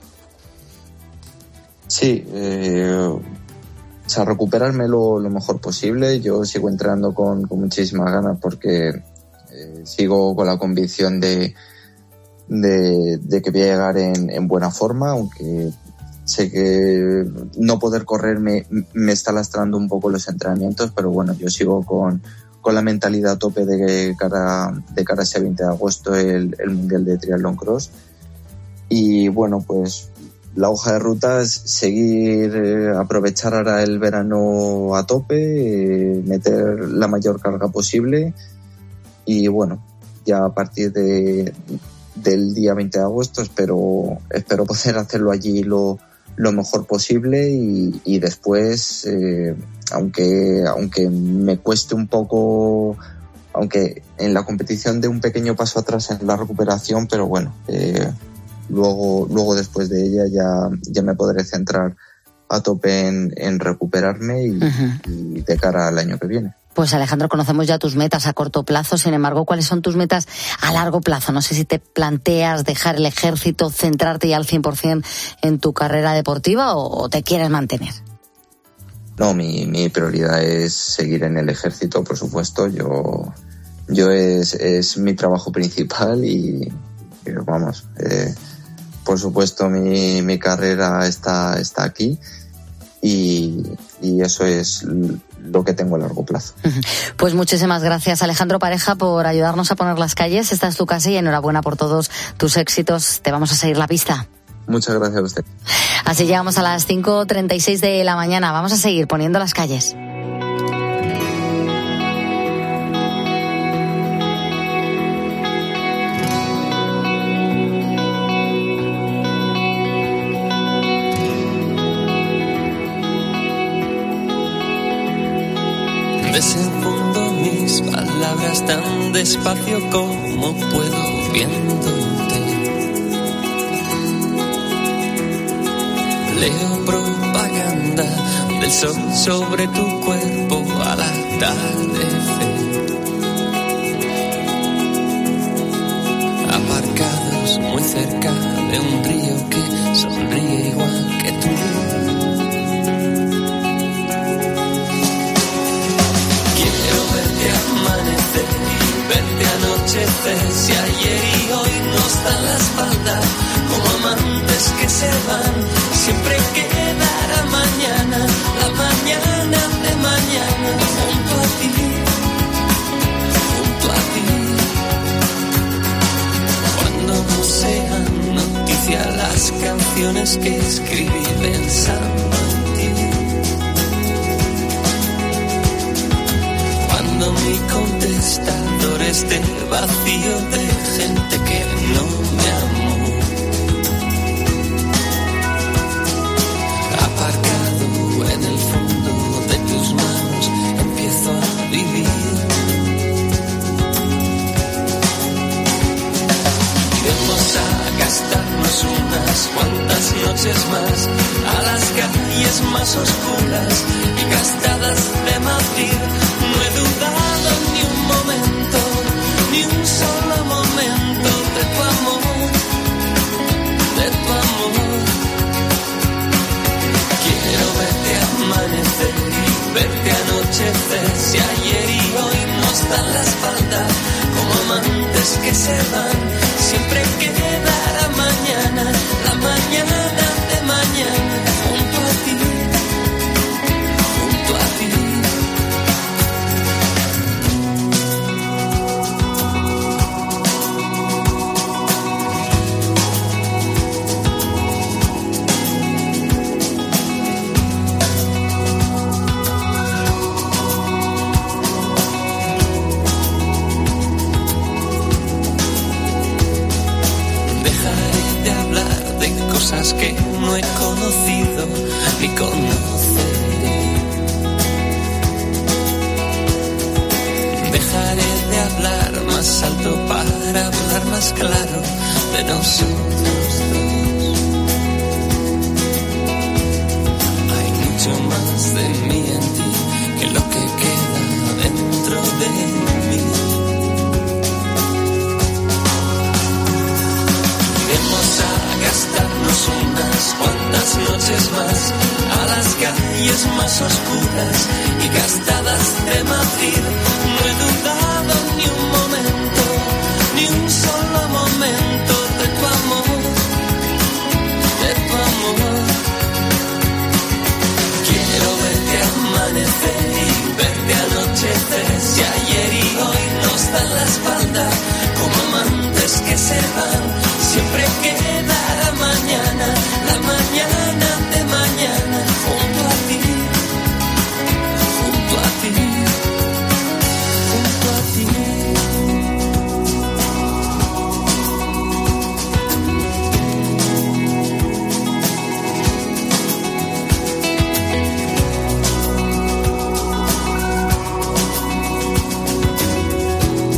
Sí, eh... O sea, recuperarme lo, lo mejor posible. Yo sigo entrenando con, con muchísimas ganas porque eh, sigo con la convicción de, de, de que voy a llegar en, en buena forma, aunque sé que no poder correr me, me está lastrando un poco los entrenamientos, pero bueno, yo sigo con, con la mentalidad a tope de cara, de cara a ese veinte de agosto, el, el Mundial de Triatlón Cross. Y bueno, pues la hoja de ruta es seguir, eh, aprovechar ahora el verano a tope, eh, meter la mayor carga posible y bueno, ya a partir de, del día veinte de agosto espero, espero poder hacerlo allí lo, lo mejor posible y, y después, eh, aunque, aunque me cueste un poco, aunque en la competición dé un pequeño paso atrás en la recuperación, pero bueno, eh, Luego, luego después de ella ya, ya me podré centrar a tope en, en recuperarme y, uh-huh. y de cara al año que viene. Pues Alejandro, conocemos ya tus metas a corto plazo, sin embargo, ¿cuáles son tus metas a largo plazo? No sé si te planteas dejar el ejército, centrarte ya al cien por ciento en tu carrera deportiva o, o te quieres mantener. No, mi, mi prioridad es seguir en el ejército, por supuesto. Yo, yo es, es mi trabajo principal y, y vamos, eh, por supuesto mi, mi carrera está, está aquí y, y eso es lo que tengo a largo plazo. Pues muchísimas gracias, Alejandro Pareja, por ayudarnos a poner las calles. Esta es tu casa y enhorabuena por todos tus éxitos. Te vamos a seguir la pista. Muchas gracias a usted. Así llegamos a las cinco treinta y seis de la mañana. Vamos a seguir poniendo las calles. Desenfundo mis palabras tan despacio como puedo viéndote. Leo propaganda del sol sobre tu cuerpo al atardecer. Aparcados muy cerca de un río que sonríe igual que tú. Quiero verte amanecer y verte anochecer. Si ayer y hoy nos dan la espalda como amantes que se van. Siempre quedará mañana, la mañana de mañana, junto a ti, junto a ti. Cuando no sean noticia las canciones que escribí pensando en ti. Cuando mi contestador esté vacío de gente que no me amó. En el fondo de tus manos empiezo a vivir. Vamos a gastarnos unas cuantas noches más a las calles más oscuras y gastadas de Madrid. No he dudado ni un momento, ni un solo momento de tu amor, de tu amor. Quiero verte amanecer y verte anochecer. Si ayer y hoy nos dan la espalda como amantes que se van. Siempre quedará mañana, la mañana de mañana, junto a ti, junto a ti. Que no he conocido ni conoceré. Dejaré de hablar más alto para hablar más claro de nosotros dos. Hay mucho más de mí en ti que lo que queda dentro de mí. Vamos a gastarnos unas cuantas noches más a las calles más oscuras y gastadas de Madrid. No he dudado ni un momento, ni un solo momento de tu amor, de tu amor. Quiero verte amanecer y verte anochecer. Si ayer y hoy nos dan la espalda como amantes que se van. Siempre quedará mañana, la mañana de mañana, junto a ti, junto a ti, junto a ti.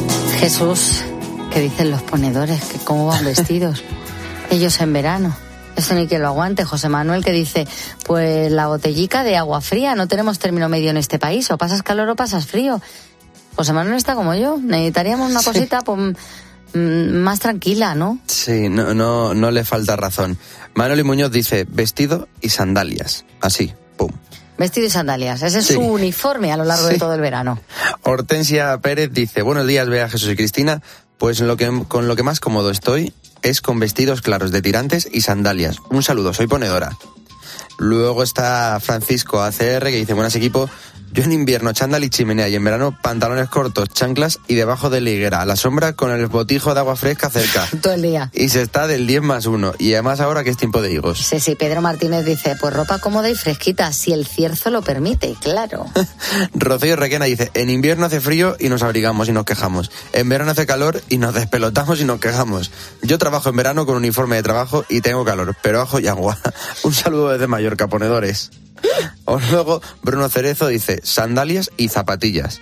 Jesús, ¿qué dicen los ponedores? ¿Que cómo van vestidos? Ellos en verano. Esto ni que lo aguante. José Manuel que dice, pues la botellica de agua fría, no tenemos término medio en este país, o pasas calor o pasas frío. José Manuel está como yo, necesitaríamos una cosita pues, más tranquila, ¿no? Sí, no, no, no le falta razón. Manoli Muñoz dice, vestido y sandalias, así, pum. Vestido y sandalias, ese es Sí. su uniforme a lo largo Sí. de todo el verano. Hortensia Pérez dice, buenos días, Bea, Jesús y Cristina, pues lo que, con lo que más cómodo estoy es con vestidos claros de tirantes y sandalias. Un saludo, soy ponedora. Luego está Francisco A C R que dice, buenas equipo, yo en invierno chándal y chimenea y en verano pantalones cortos, chanclas y debajo de la higuera, a la sombra con el botijo de agua fresca cerca. Todo el día. Y se está del diez más uno. Y además ahora que es tiempo de higos. Sí, sí, Pedro Martínez dice, pues ropa cómoda y fresquita, si el cierzo lo permite, claro. Rocío Requena dice, en invierno hace frío y nos abrigamos y nos quejamos. En verano hace calor y nos despelotamos y nos quejamos. Yo trabajo en verano con uniforme de trabajo y tengo calor, pero ajo y agua. Un saludo desde Mallorca, ponedores. O luego Bruno Cerezo dice, sandalias y zapatillas.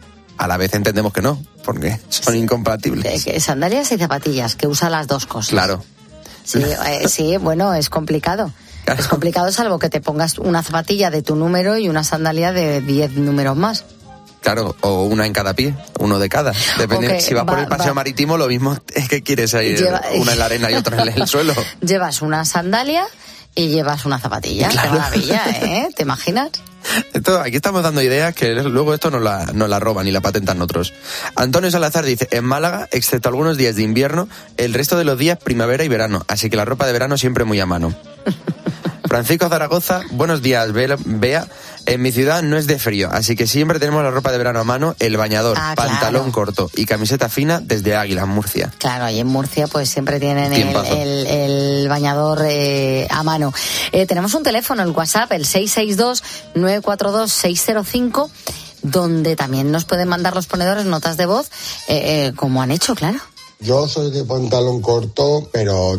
A la vez entendemos que no, porque son Sí. incompatibles. Que sandalias y zapatillas, que usa las dos cosas. Claro. Sí, eh, sí, bueno, es complicado. Claro. Es complicado salvo que te pongas una zapatilla de tu número y una sandalia de diez números más. Claro, o una en cada pie, uno de cada. Depende, Okay, si vas por va- el paseo va. marítimo, lo mismo es que quieres ir Lleva- una en la arena y otra en el suelo. Llevas una sandalia y llevas una zapatilla. Claro. Qué maravilla, ¿eh? ¿Te imaginas? Esto, aquí estamos dando ideas que luego esto nos la, nos la roban y la patentan otros. Antonio Salazar dice, en Málaga, excepto algunos días de invierno, el resto de los días primavera y verano, así que la ropa de verano siempre muy a mano. Francisco Zaragoza, buenos días, Be- Bea. En mi ciudad no es de frío, así que siempre tenemos la ropa de verano a mano, el bañador, Ah, claro. pantalón corto y camiseta fina desde Águila, Murcia. Claro, y en Murcia pues siempre tienen el, Tiempazo. el, el bañador eh, a mano. Eh, tenemos un teléfono, el WhatsApp, el seis seis dos, nueve cuatro dos, seis cero cinco, donde también nos pueden mandar los ponedores notas de voz, eh, eh, como han hecho, claro. Yo soy de pantalón corto, pero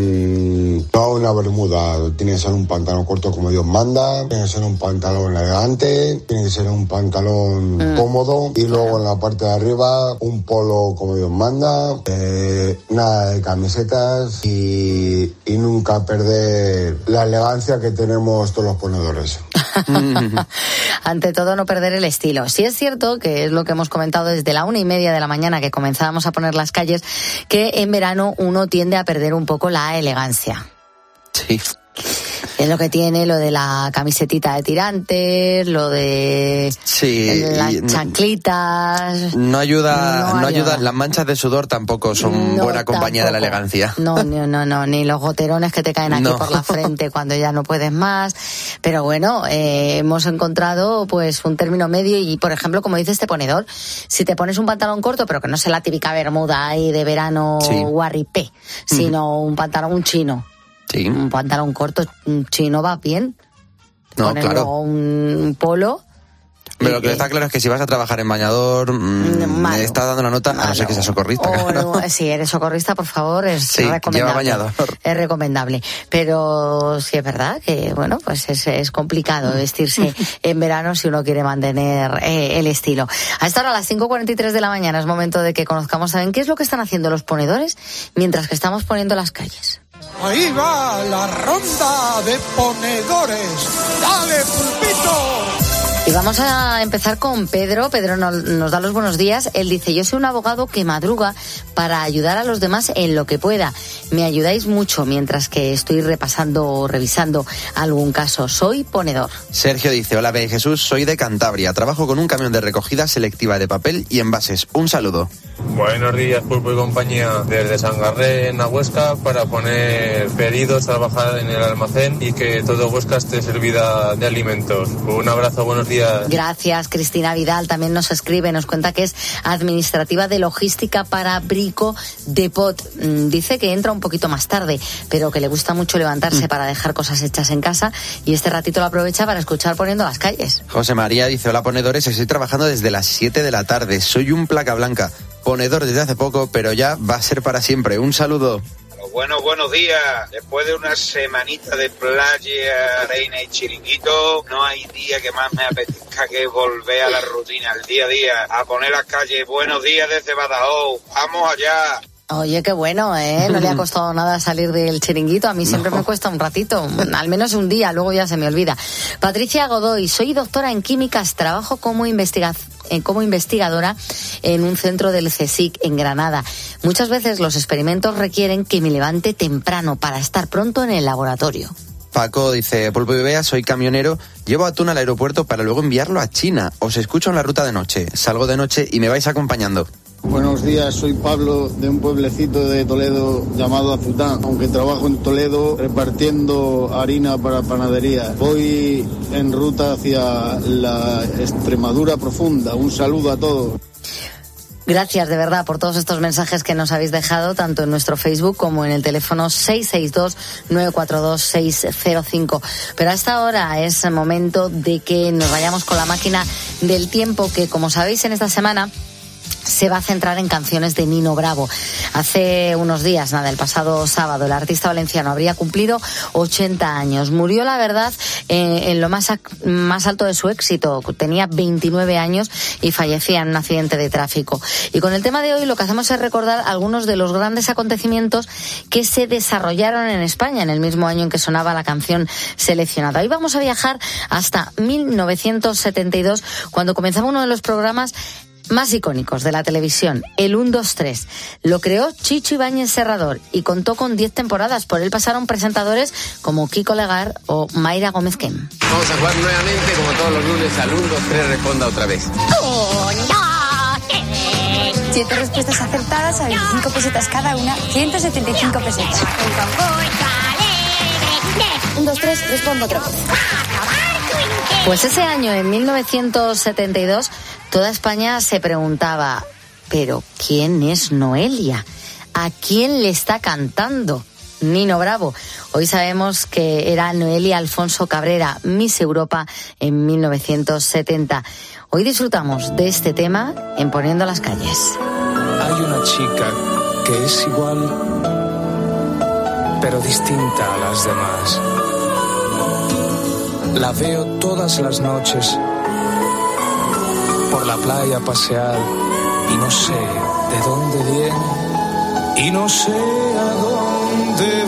mmm, no una bermuda. Tiene que ser un pantalón corto como Dios manda, tiene que ser un pantalón elegante, tiene que ser un pantalón Mm. cómodo y luego en la parte de arriba un polo como Dios manda, eh, nada de camisetas y, y nunca perder la elegancia que tenemos todos los ponedores. Ante todo, no perder el estilo. Sí es cierto que es lo que hemos comentado desde la una y media de la mañana que comenzábamos a poner las calles, que en verano uno tiende a perder un poco la elegancia. Sí. Es lo que tiene lo de la camisetita de tirantes, lo de Sí. las y- chanclitas. No ayuda, No no ayuda, ayuda. las manchas de sudor tampoco son No, buena compañía de la tampoco. elegancia. No, no, no, no, ni los goterones que te caen aquí No. por la frente cuando ya no puedes más. Pero bueno, eh, hemos encontrado pues un término medio y, por ejemplo, como dice este ponedor, si te pones un pantalón corto, pero que no sea la típica bermuda ahí de verano Sí. guarripé, sino un pantalón, un chino. Sí. Un pantalón corto, un chino va bien. No, Ponerlo claro. un polo. Pero lo que está claro es que si vas a trabajar en bañador, mmm, Malo. me está dando la nota, a no ser que sea socorrista. O claro. no, si eres socorrista, por favor, es Sí, lleva recomendable. bañador. Es recomendable. Pero sí es verdad que, bueno, pues es, es complicado vestirse en verano si uno quiere mantener eh, el estilo. A esta hora, a las cinco cuarenta y tres de la mañana, es momento de que conozcamos, ¿saben qué es lo que están haciendo los ponedores mientras que estamos poniendo las calles? Ahí va la ronda de ponedores. ¡Dale, pulpito! Y vamos a empezar con Pedro. Pedro no- nos da los buenos días. Él dice, yo soy un abogado que madruga para ayudar a los demás en lo que pueda. Me ayudáis mucho mientras que estoy repasando o revisando algún caso. Soy ponedor. Sergio dice, hola, Bea y Jesús, soy de Cantabria, trabajo con un camión de recogida selectiva de papel y envases. Un saludo. Buenos días, Pulpo y compañía, desde Sangarré, en Huesca, para poner pedidos, trabajar en el almacén y que todo Huesca esté servida de alimentos. Un abrazo, buenos días. Gracias, Cristina Vidal. También nos escribe, nos cuenta que es administrativa de logística para Brico Depot. Mm, Dice que entra un poquito más tarde, pero que le gusta mucho levantarse para dejar cosas hechas en casa y este ratito lo aprovecha para escuchar poniendo las calles. José María dice, hola, ponedores, estoy trabajando desde las siete de la tarde, soy un placa blanca, ponedor desde hace poco, pero ya va a ser para siempre. Un saludo. Bueno, buenos días. Después de una semanita de playa, arena y chiringuito, no hay día que más me apetezca que volver a la rutina, al día a día, a poner las calles. Buenos días desde Badajoz. ¡Vamos allá! Oye, qué bueno, ¿eh? No le ha costado nada salir del chiringuito. A mí siempre no. me cuesta un ratito, al menos un día, luego ya se me olvida. Patricia Godoy, soy doctora en químicas, trabajo como, investiga- como investigadora en un centro del CSIC en Granada. Muchas veces los experimentos requieren que me levante temprano para estar pronto en el laboratorio. Paco dice, Pulpo y Bea, soy camionero, llevo atún al aeropuerto para luego enviarlo a China. Os escucho en la ruta de noche, salgo de noche y me vais acompañando. Buenos días, soy Pablo de un pueblecito de Toledo llamado Azután, aunque trabajo en Toledo repartiendo harina para panadería. Voy en ruta hacia la Extremadura profunda. Un saludo a todos. Gracias de verdad por todos estos mensajes que nos habéis dejado, tanto en nuestro Facebook como en el teléfono seis seis dos, nueve cuatro dos, seis cero cinco. Pero a esta hora es el momento de que nos vayamos con la máquina del tiempo, que como sabéis en esta semana se va a centrar en canciones de Nino Bravo. Hace unos días, nada, el pasado sábado, el artista valenciano habría cumplido ochenta años. Murió, la verdad, eh, en lo más, más alto de su éxito. Tenía veintinueve años y fallecía en un accidente de tráfico. Y con el tema de hoy lo que hacemos es recordar algunos de los grandes acontecimientos que se desarrollaron en España en el mismo año en que sonaba la canción seleccionada. Hoy vamos a viajar hasta mil novecientos setenta y dos, cuando comenzaba uno de los programas más icónicos de la televisión, el uno dos tres. Lo creó Chicho Ibáñez Serrador y contó con diez temporadas. Por él pasaron presentadores como Kiko Legar o Mayra Gómez Kem. Vamos a jugar nuevamente, como todos los lunes, al uno dos tres, responda otra vez. Siete respuestas acertadas a veinticinco pesetas cada una, ciento setenta y cinco pesetas. uno dos tres, responda otra vez. Pues ese año, en mil novecientos setenta y dos, toda España se preguntaba, ¿pero quién es Noelia? ¿A quién le está cantando Nino Bravo? Hoy sabemos que era Noelia Alfonso Cabrera, Miss Europa en mil novecientos setenta. Hoy disfrutamos de este tema en Poniendo las Calles. Hay una chica que es igual, pero distinta a las demás. La veo todas las noches por la playa pasear y no sé de dónde viene y no sé a dónde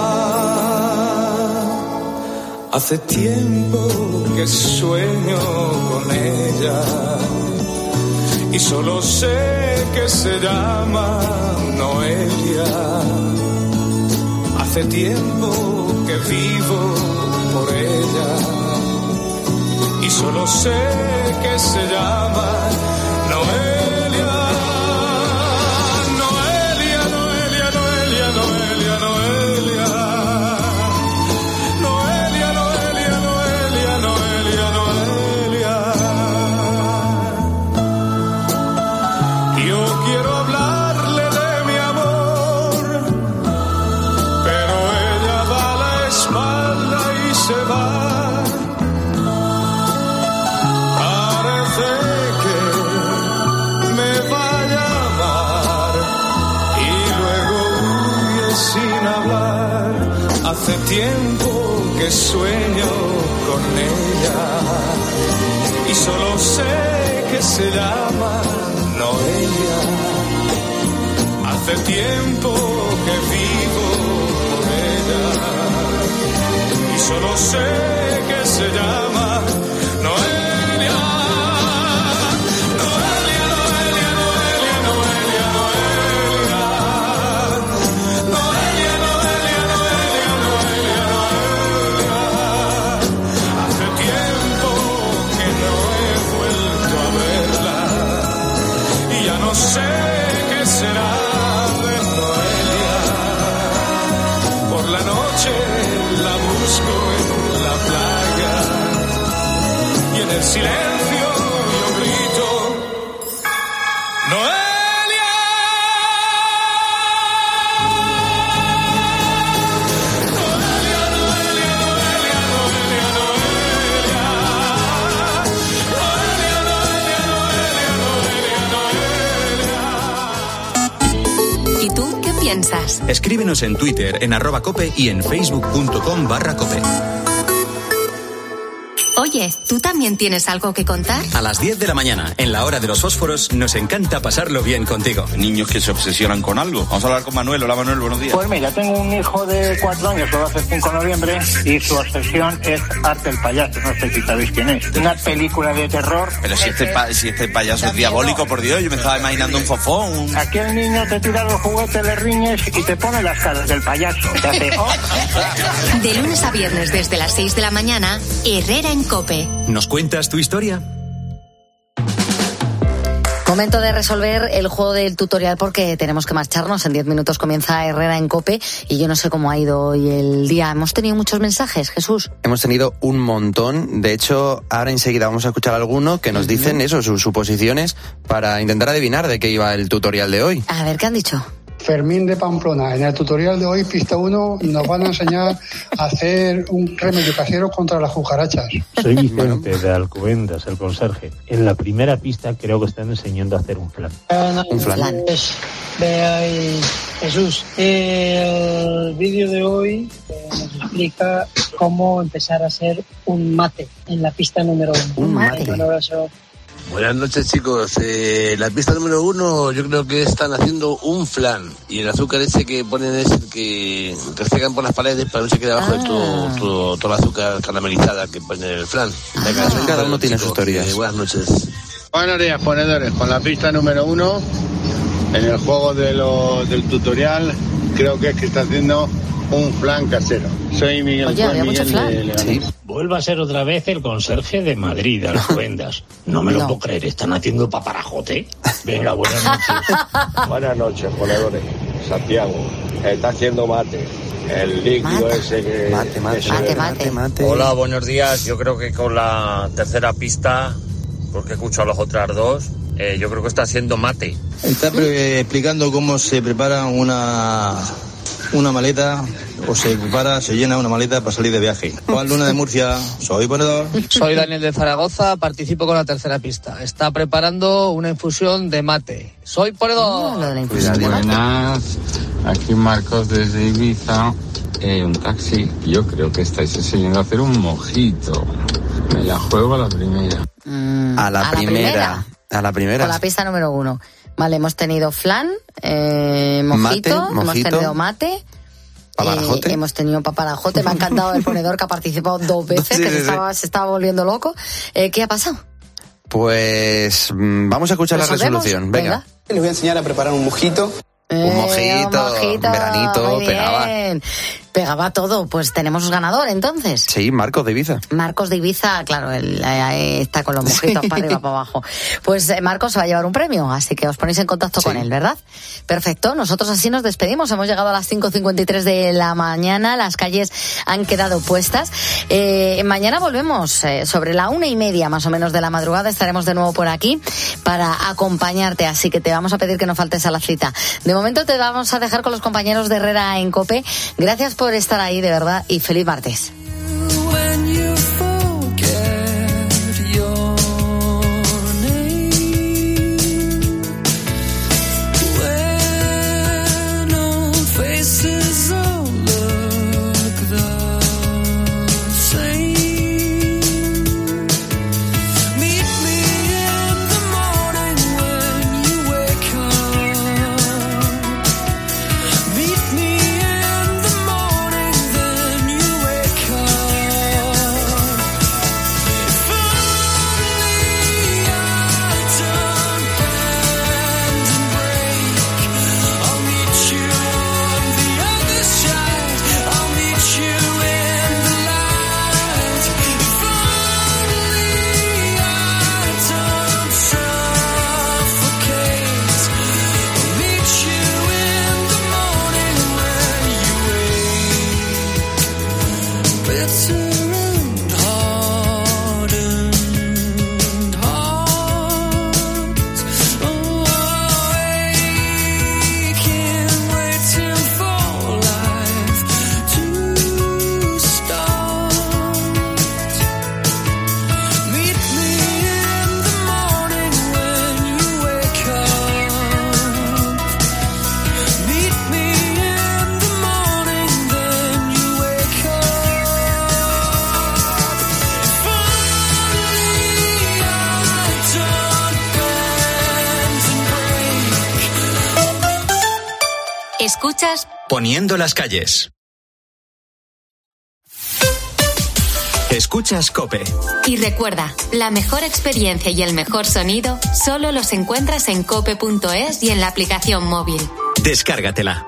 va. Hace tiempo que sueño con ella y solo sé que se llama Noelia. Hace tiempo que vivo por ella y solo sé que se llama Noelia. Noelia, Noelia, Noelia, Noelia, Noelia. Noelia, Noelia, Noelia, Noelia, Noelia. Yo quiero hablarle de mi amor, pero ella da la espalda y se va. Hace tiempo que sueño con ella y solo sé que se llama Noelia. Hace tiempo que vivo por ella y solo sé que se llama Noelia. No sé qué será de Noelia. Por la noche la busco en la playa y en el silencio yo grito Noelia. Piensas. Escríbenos en Twitter en arroba cope y en facebook punto com barra cope. Oye, ¿tú también tienes algo que contar? A las diez de la mañana, en la hora de los fósforos, nos encanta pasarlo bien contigo. Niños que se obsesionan con algo. Vamos a hablar con Manuel. Hola Manuel, buenos días. Pues mira, tengo un hijo de cuatro años, lo hace el cinco de noviembre, y su obsesión es Arte el Payaso. No sé si sabéis quién es. Una película de terror. Pero si este, pa- si este payaso es diabólico, por Dios, yo me estaba imaginando un fofón. Un... Aquí el niño te tira los juguetes, le riñes y te pone las caras del payaso. Te hace, oh. De lunes a viernes desde las seis de la mañana, Herrera en COPE. ¿Nos cuentas tu historia? Momento de resolver el juego del tutorial porque tenemos que marcharnos. En diez minutos comienza Herrera en COPE y yo no sé cómo ha ido hoy el día. Hemos tenido muchos mensajes, Jesús. Hemos tenido un montón. De hecho, ahora enseguida vamos a escuchar alguno que nos dicen eso, sus suposiciones, para intentar adivinar de qué iba el tutorial de hoy. A ver, ¿qué han dicho? Fermín de Pamplona. En el tutorial de hoy, pista uno, nos van a enseñar a hacer un remedio casero contra las cucarachas. Soy Vicente de Alcobendas, el conserje. En la primera pista creo que están enseñando a hacer un flan. Un flan. Veáis, Jesús, el vídeo de hoy eh, nos explica cómo empezar a hacer un mate en la pista número uno. Un mate. Un abrazo. Buenas noches, chicos. Eh, la pista número uno, yo creo que están haciendo un flan. Y el azúcar ese que ponen es el que restregan por las paredes para no se quede abajo ah. de todo, todo, todo el azúcar caramelizada que pone el flan. Ah. Venga, cada uno tiene sus teorías. Eh, buenas noches. Buenos días, ponedores. Con la pista número uno, en el juego de lo, del tutorial, creo que es que está haciendo un flan casero. Soy Miguel. Oye, había mucho flan. Sí. Vuelva a ser otra vez el conserje de Madrid, Alcobendas. No me lo no. puedo creer, ¿están haciendo paparajote? Venga, buenas noches. Buenas noches, ponedores. Santiago, está haciendo mate. El líquido mate. ese que... Mate, mate, ese mate, mate, mate. Hola, buenos días. Yo creo que con la tercera pista, porque he escuchado las otras dos, eh, yo creo que está haciendo mate. Está pre- explicando cómo se prepara una... una maleta, o se prepara, se llena una maleta para salir de viaje. Juan Luna de Murcia, soy ponedor. Soy Daniel de Zaragoza, participo con la tercera pista. Está preparando una infusión de mate. Soy ponedor. No, Buenas, aquí Marcos desde Ibiza. Eh, un taxi, yo creo que estáis enseñando a hacer un mojito. Me la juego a la primera. Mm, a, la a primera. la primera. A la primera. Con la pista número uno. Vale, hemos tenido flan, eh, mojito, mate, mojito, hemos tenido mate, paparajote. Eh, hemos tenido paparajote. Me ha encantado el ponedor que ha participado dos veces, sí, que sí, se, estaba, sí. se estaba volviendo loco. Eh, ¿Qué ha pasado? Pues mmm, vamos a escuchar la resolución. Venga. Venga. Les voy a enseñar a preparar un mojito. Eh, un mojito, un mojito, veranito, pegaba. Pegaba todo, pues tenemos ganador entonces. Sí, Marcos de Ibiza. Marcos de Ibiza, claro, él, él está con los mojitos sí. para arriba, para abajo. Pues eh, Marcos se va a llevar un premio, así que os ponéis en contacto sí. con él, ¿verdad? Perfecto, nosotros así nos despedimos, hemos llegado a las cinco cincuenta y tres de la mañana, las calles han quedado puestas. Eh, mañana volvemos, eh, sobre la una y media más o menos de la madrugada, estaremos de nuevo por aquí para acompañarte, así que te vamos a pedir que no faltes a la cita. De momento te vamos a dejar con los compañeros de Herrera en COPE. Gracias por estar ahí, de verdad, y feliz martes. Escuchas Poniendo las calles. Escuchas COPE. Y recuerda, la mejor experiencia y el mejor sonido solo los encuentras en cope punto es y en la aplicación móvil. Descárgatela.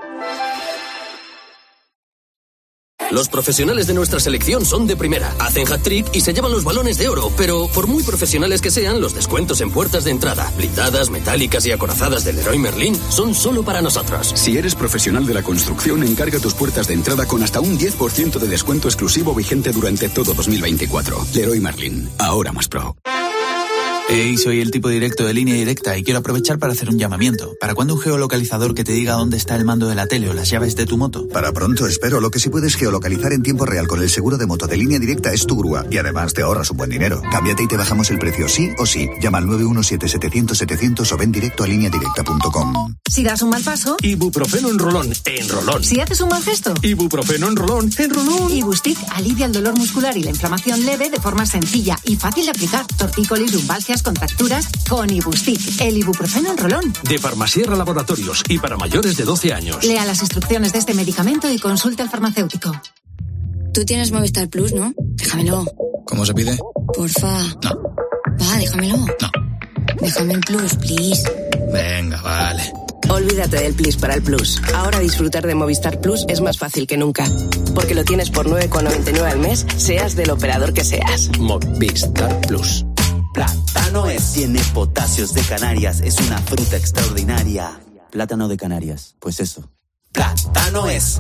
Los profesionales de nuestra selección son de primera, hacen hat-trick y se llevan los balones de oro, pero por muy profesionales que sean, los descuentos en puertas de entrada, blindadas, metálicas y acorazadas del Leroy Merlin son solo para nosotros. Si eres profesional de la construcción, encarga tus puertas de entrada con hasta un diez por ciento de descuento exclusivo vigente durante todo dos mil veinticuatro. Leroy Merlin, ahora más pro. Hey, soy el tipo directo de Línea Directa y quiero aprovechar para hacer un llamamiento. ¿Para cuándo un geolocalizador que te diga dónde está el mando de la tele o las llaves de tu moto? Para pronto, espero. Lo que sí puedes geolocalizar en tiempo real con el seguro de moto de Línea Directa es tu grúa. Y además te ahorras un buen dinero. Cámbiate y te bajamos el precio sí o sí. Llama al nueve uno siete setecientos setecientos o ven directo a línea directa punto com. Si das un mal paso, Ibuprofeno en rolón, en rolón. Si haces un mal gesto, Ibuprofeno en rolón, en rolón. Ibustic alivia el dolor muscular y la inflamación leve de forma sencilla y fácil de aplicar. Tortícolis, lumbalgias, contracturas. Con Ibustic, el ibuprofeno en rolón. De Farmasierra Laboratorios y para mayores de doce años. Lea las instrucciones de este medicamento y consulte al farmacéutico. Tú tienes Movistar Plus, ¿no? Déjamelo. ¿Cómo se pide? Porfa. No. Va, déjamelo. No. Déjame el Plus, please. Venga, vale. Olvídate del Plus para el Plus. Ahora disfrutar de Movistar Plus es más fácil que nunca. Porque lo tienes por nueve con noventa y nueve al mes, seas del operador que seas. Movistar Plus. Plátano es, tiene potasios de Canarias, es una fruta extraordinaria. Plátano de Canarias, pues eso. Plátano es.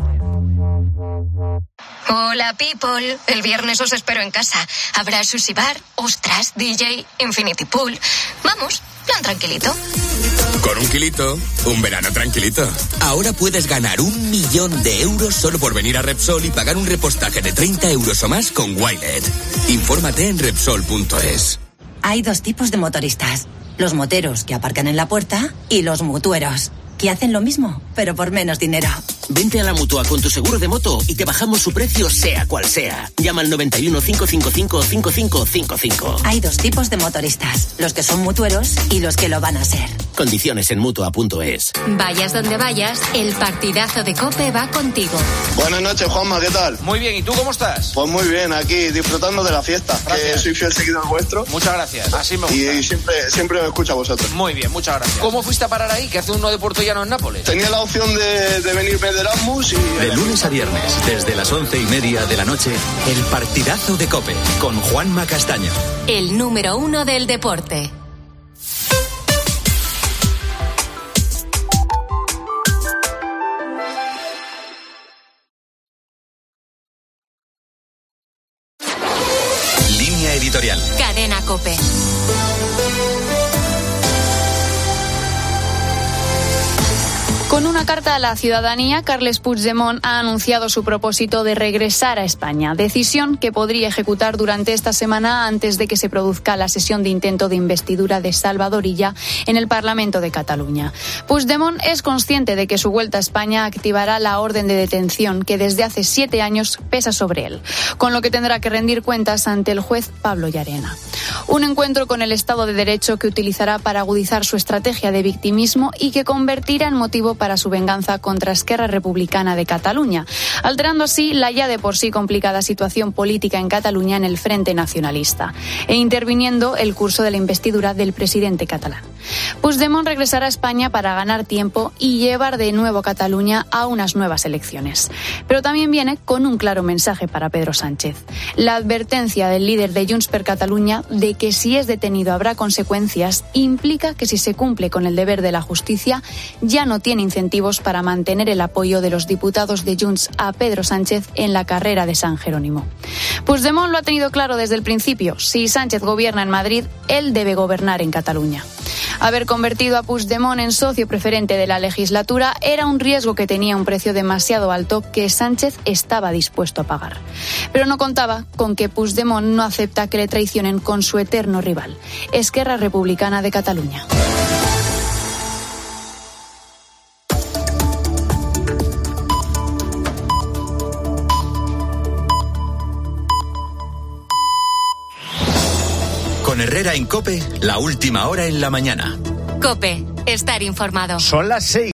Hola, people. El viernes os espero en casa. Habrá sushi bar, ostras, D J, infinity pool. Vamos, plan tranquilito. Con un kilito, un verano tranquilito. Ahora puedes ganar un millón de euros solo por venir a Repsol y pagar un repostaje de treinta euros o más con Wilet. Infórmate en Repsol punto es. Hay dos tipos de motoristas. Los moteros que aparcan en la puerta y los mutueros, que hacen lo mismo, pero por menos dinero. Vente a la Mutua con tu seguro de moto y te bajamos su precio sea cual sea. Llama al noventa y uno, cinco cinco cinco, cinco cinco cinco cinco. Hay dos tipos de motoristas, los que son mutueros y los que lo van a ser. Condiciones en Mutua punto es. Vayas donde vayas, el partidazo de COPE va contigo. Buenas noches, Juanma, ¿qué tal? Muy bien, ¿y tú cómo estás? Pues muy bien, aquí disfrutando de la fiesta. Gracias. Que soy fiel seguidor vuestro. Muchas gracias, así me gusta. Y siempre, siempre me escucho a vosotros. Muy bien, muchas gracias. ¿Cómo fuiste a parar ahí? ¿Qué hace uno de Puerto Llano en Nápoles? Tenía la opción de, de venirme de Erasmus y... De lunes a viernes, desde las once y media de la noche, el partidazo de COPE, con Juanma Castaño. El número uno del deporte. Línea editorial. Cadena COPE. Con una carta a la ciudadanía, Carles Puigdemont ha anunciado su propósito de regresar a España, decisión que podría ejecutar durante esta semana antes de que se produzca la sesión de intento de investidura de Salvador Illa en el Parlamento de Cataluña. Puigdemont es consciente de que su vuelta a España activará la orden de detención que desde hace siete años pesa sobre él, con lo que tendrá que rendir cuentas ante el juez Pablo Llarena. Un encuentro con el Estado de Derecho que utilizará para agudizar su estrategia de victimismo y que convertirá en motivo para su venganza contra Esquerra Republicana de Cataluña, alterando así la ya de por sí complicada situación política en Cataluña en el Frente Nacionalista e interviniendo el curso de la investidura del presidente catalán. Puigdemont regresará a España para ganar tiempo y llevar de nuevo Cataluña a unas nuevas elecciones. Pero también viene con un claro mensaje para Pedro Sánchez. La advertencia del líder de Junts per Catalunya de que si es detenido habrá consecuencias implica que si se cumple con el deber de la justicia ya no tiene incentivos para mantener el apoyo de los diputados de Junts a Pedro Sánchez en la carrera de San Jerónimo. Puigdemont lo ha tenido claro desde el principio. Si Sánchez gobierna en Madrid, él debe gobernar en Cataluña. Haber convertido a Puigdemont en socio preferente de la legislatura era un riesgo que tenía un precio demasiado alto que Sánchez estaba dispuesto a pagar. Pero no contaba con que Puigdemont no acepta que le traicionen con su eterno rival, Esquerra Republicana de Cataluña. Con Herrera en COPE, la última hora en la mañana. COPE, estar informado. Son las seis.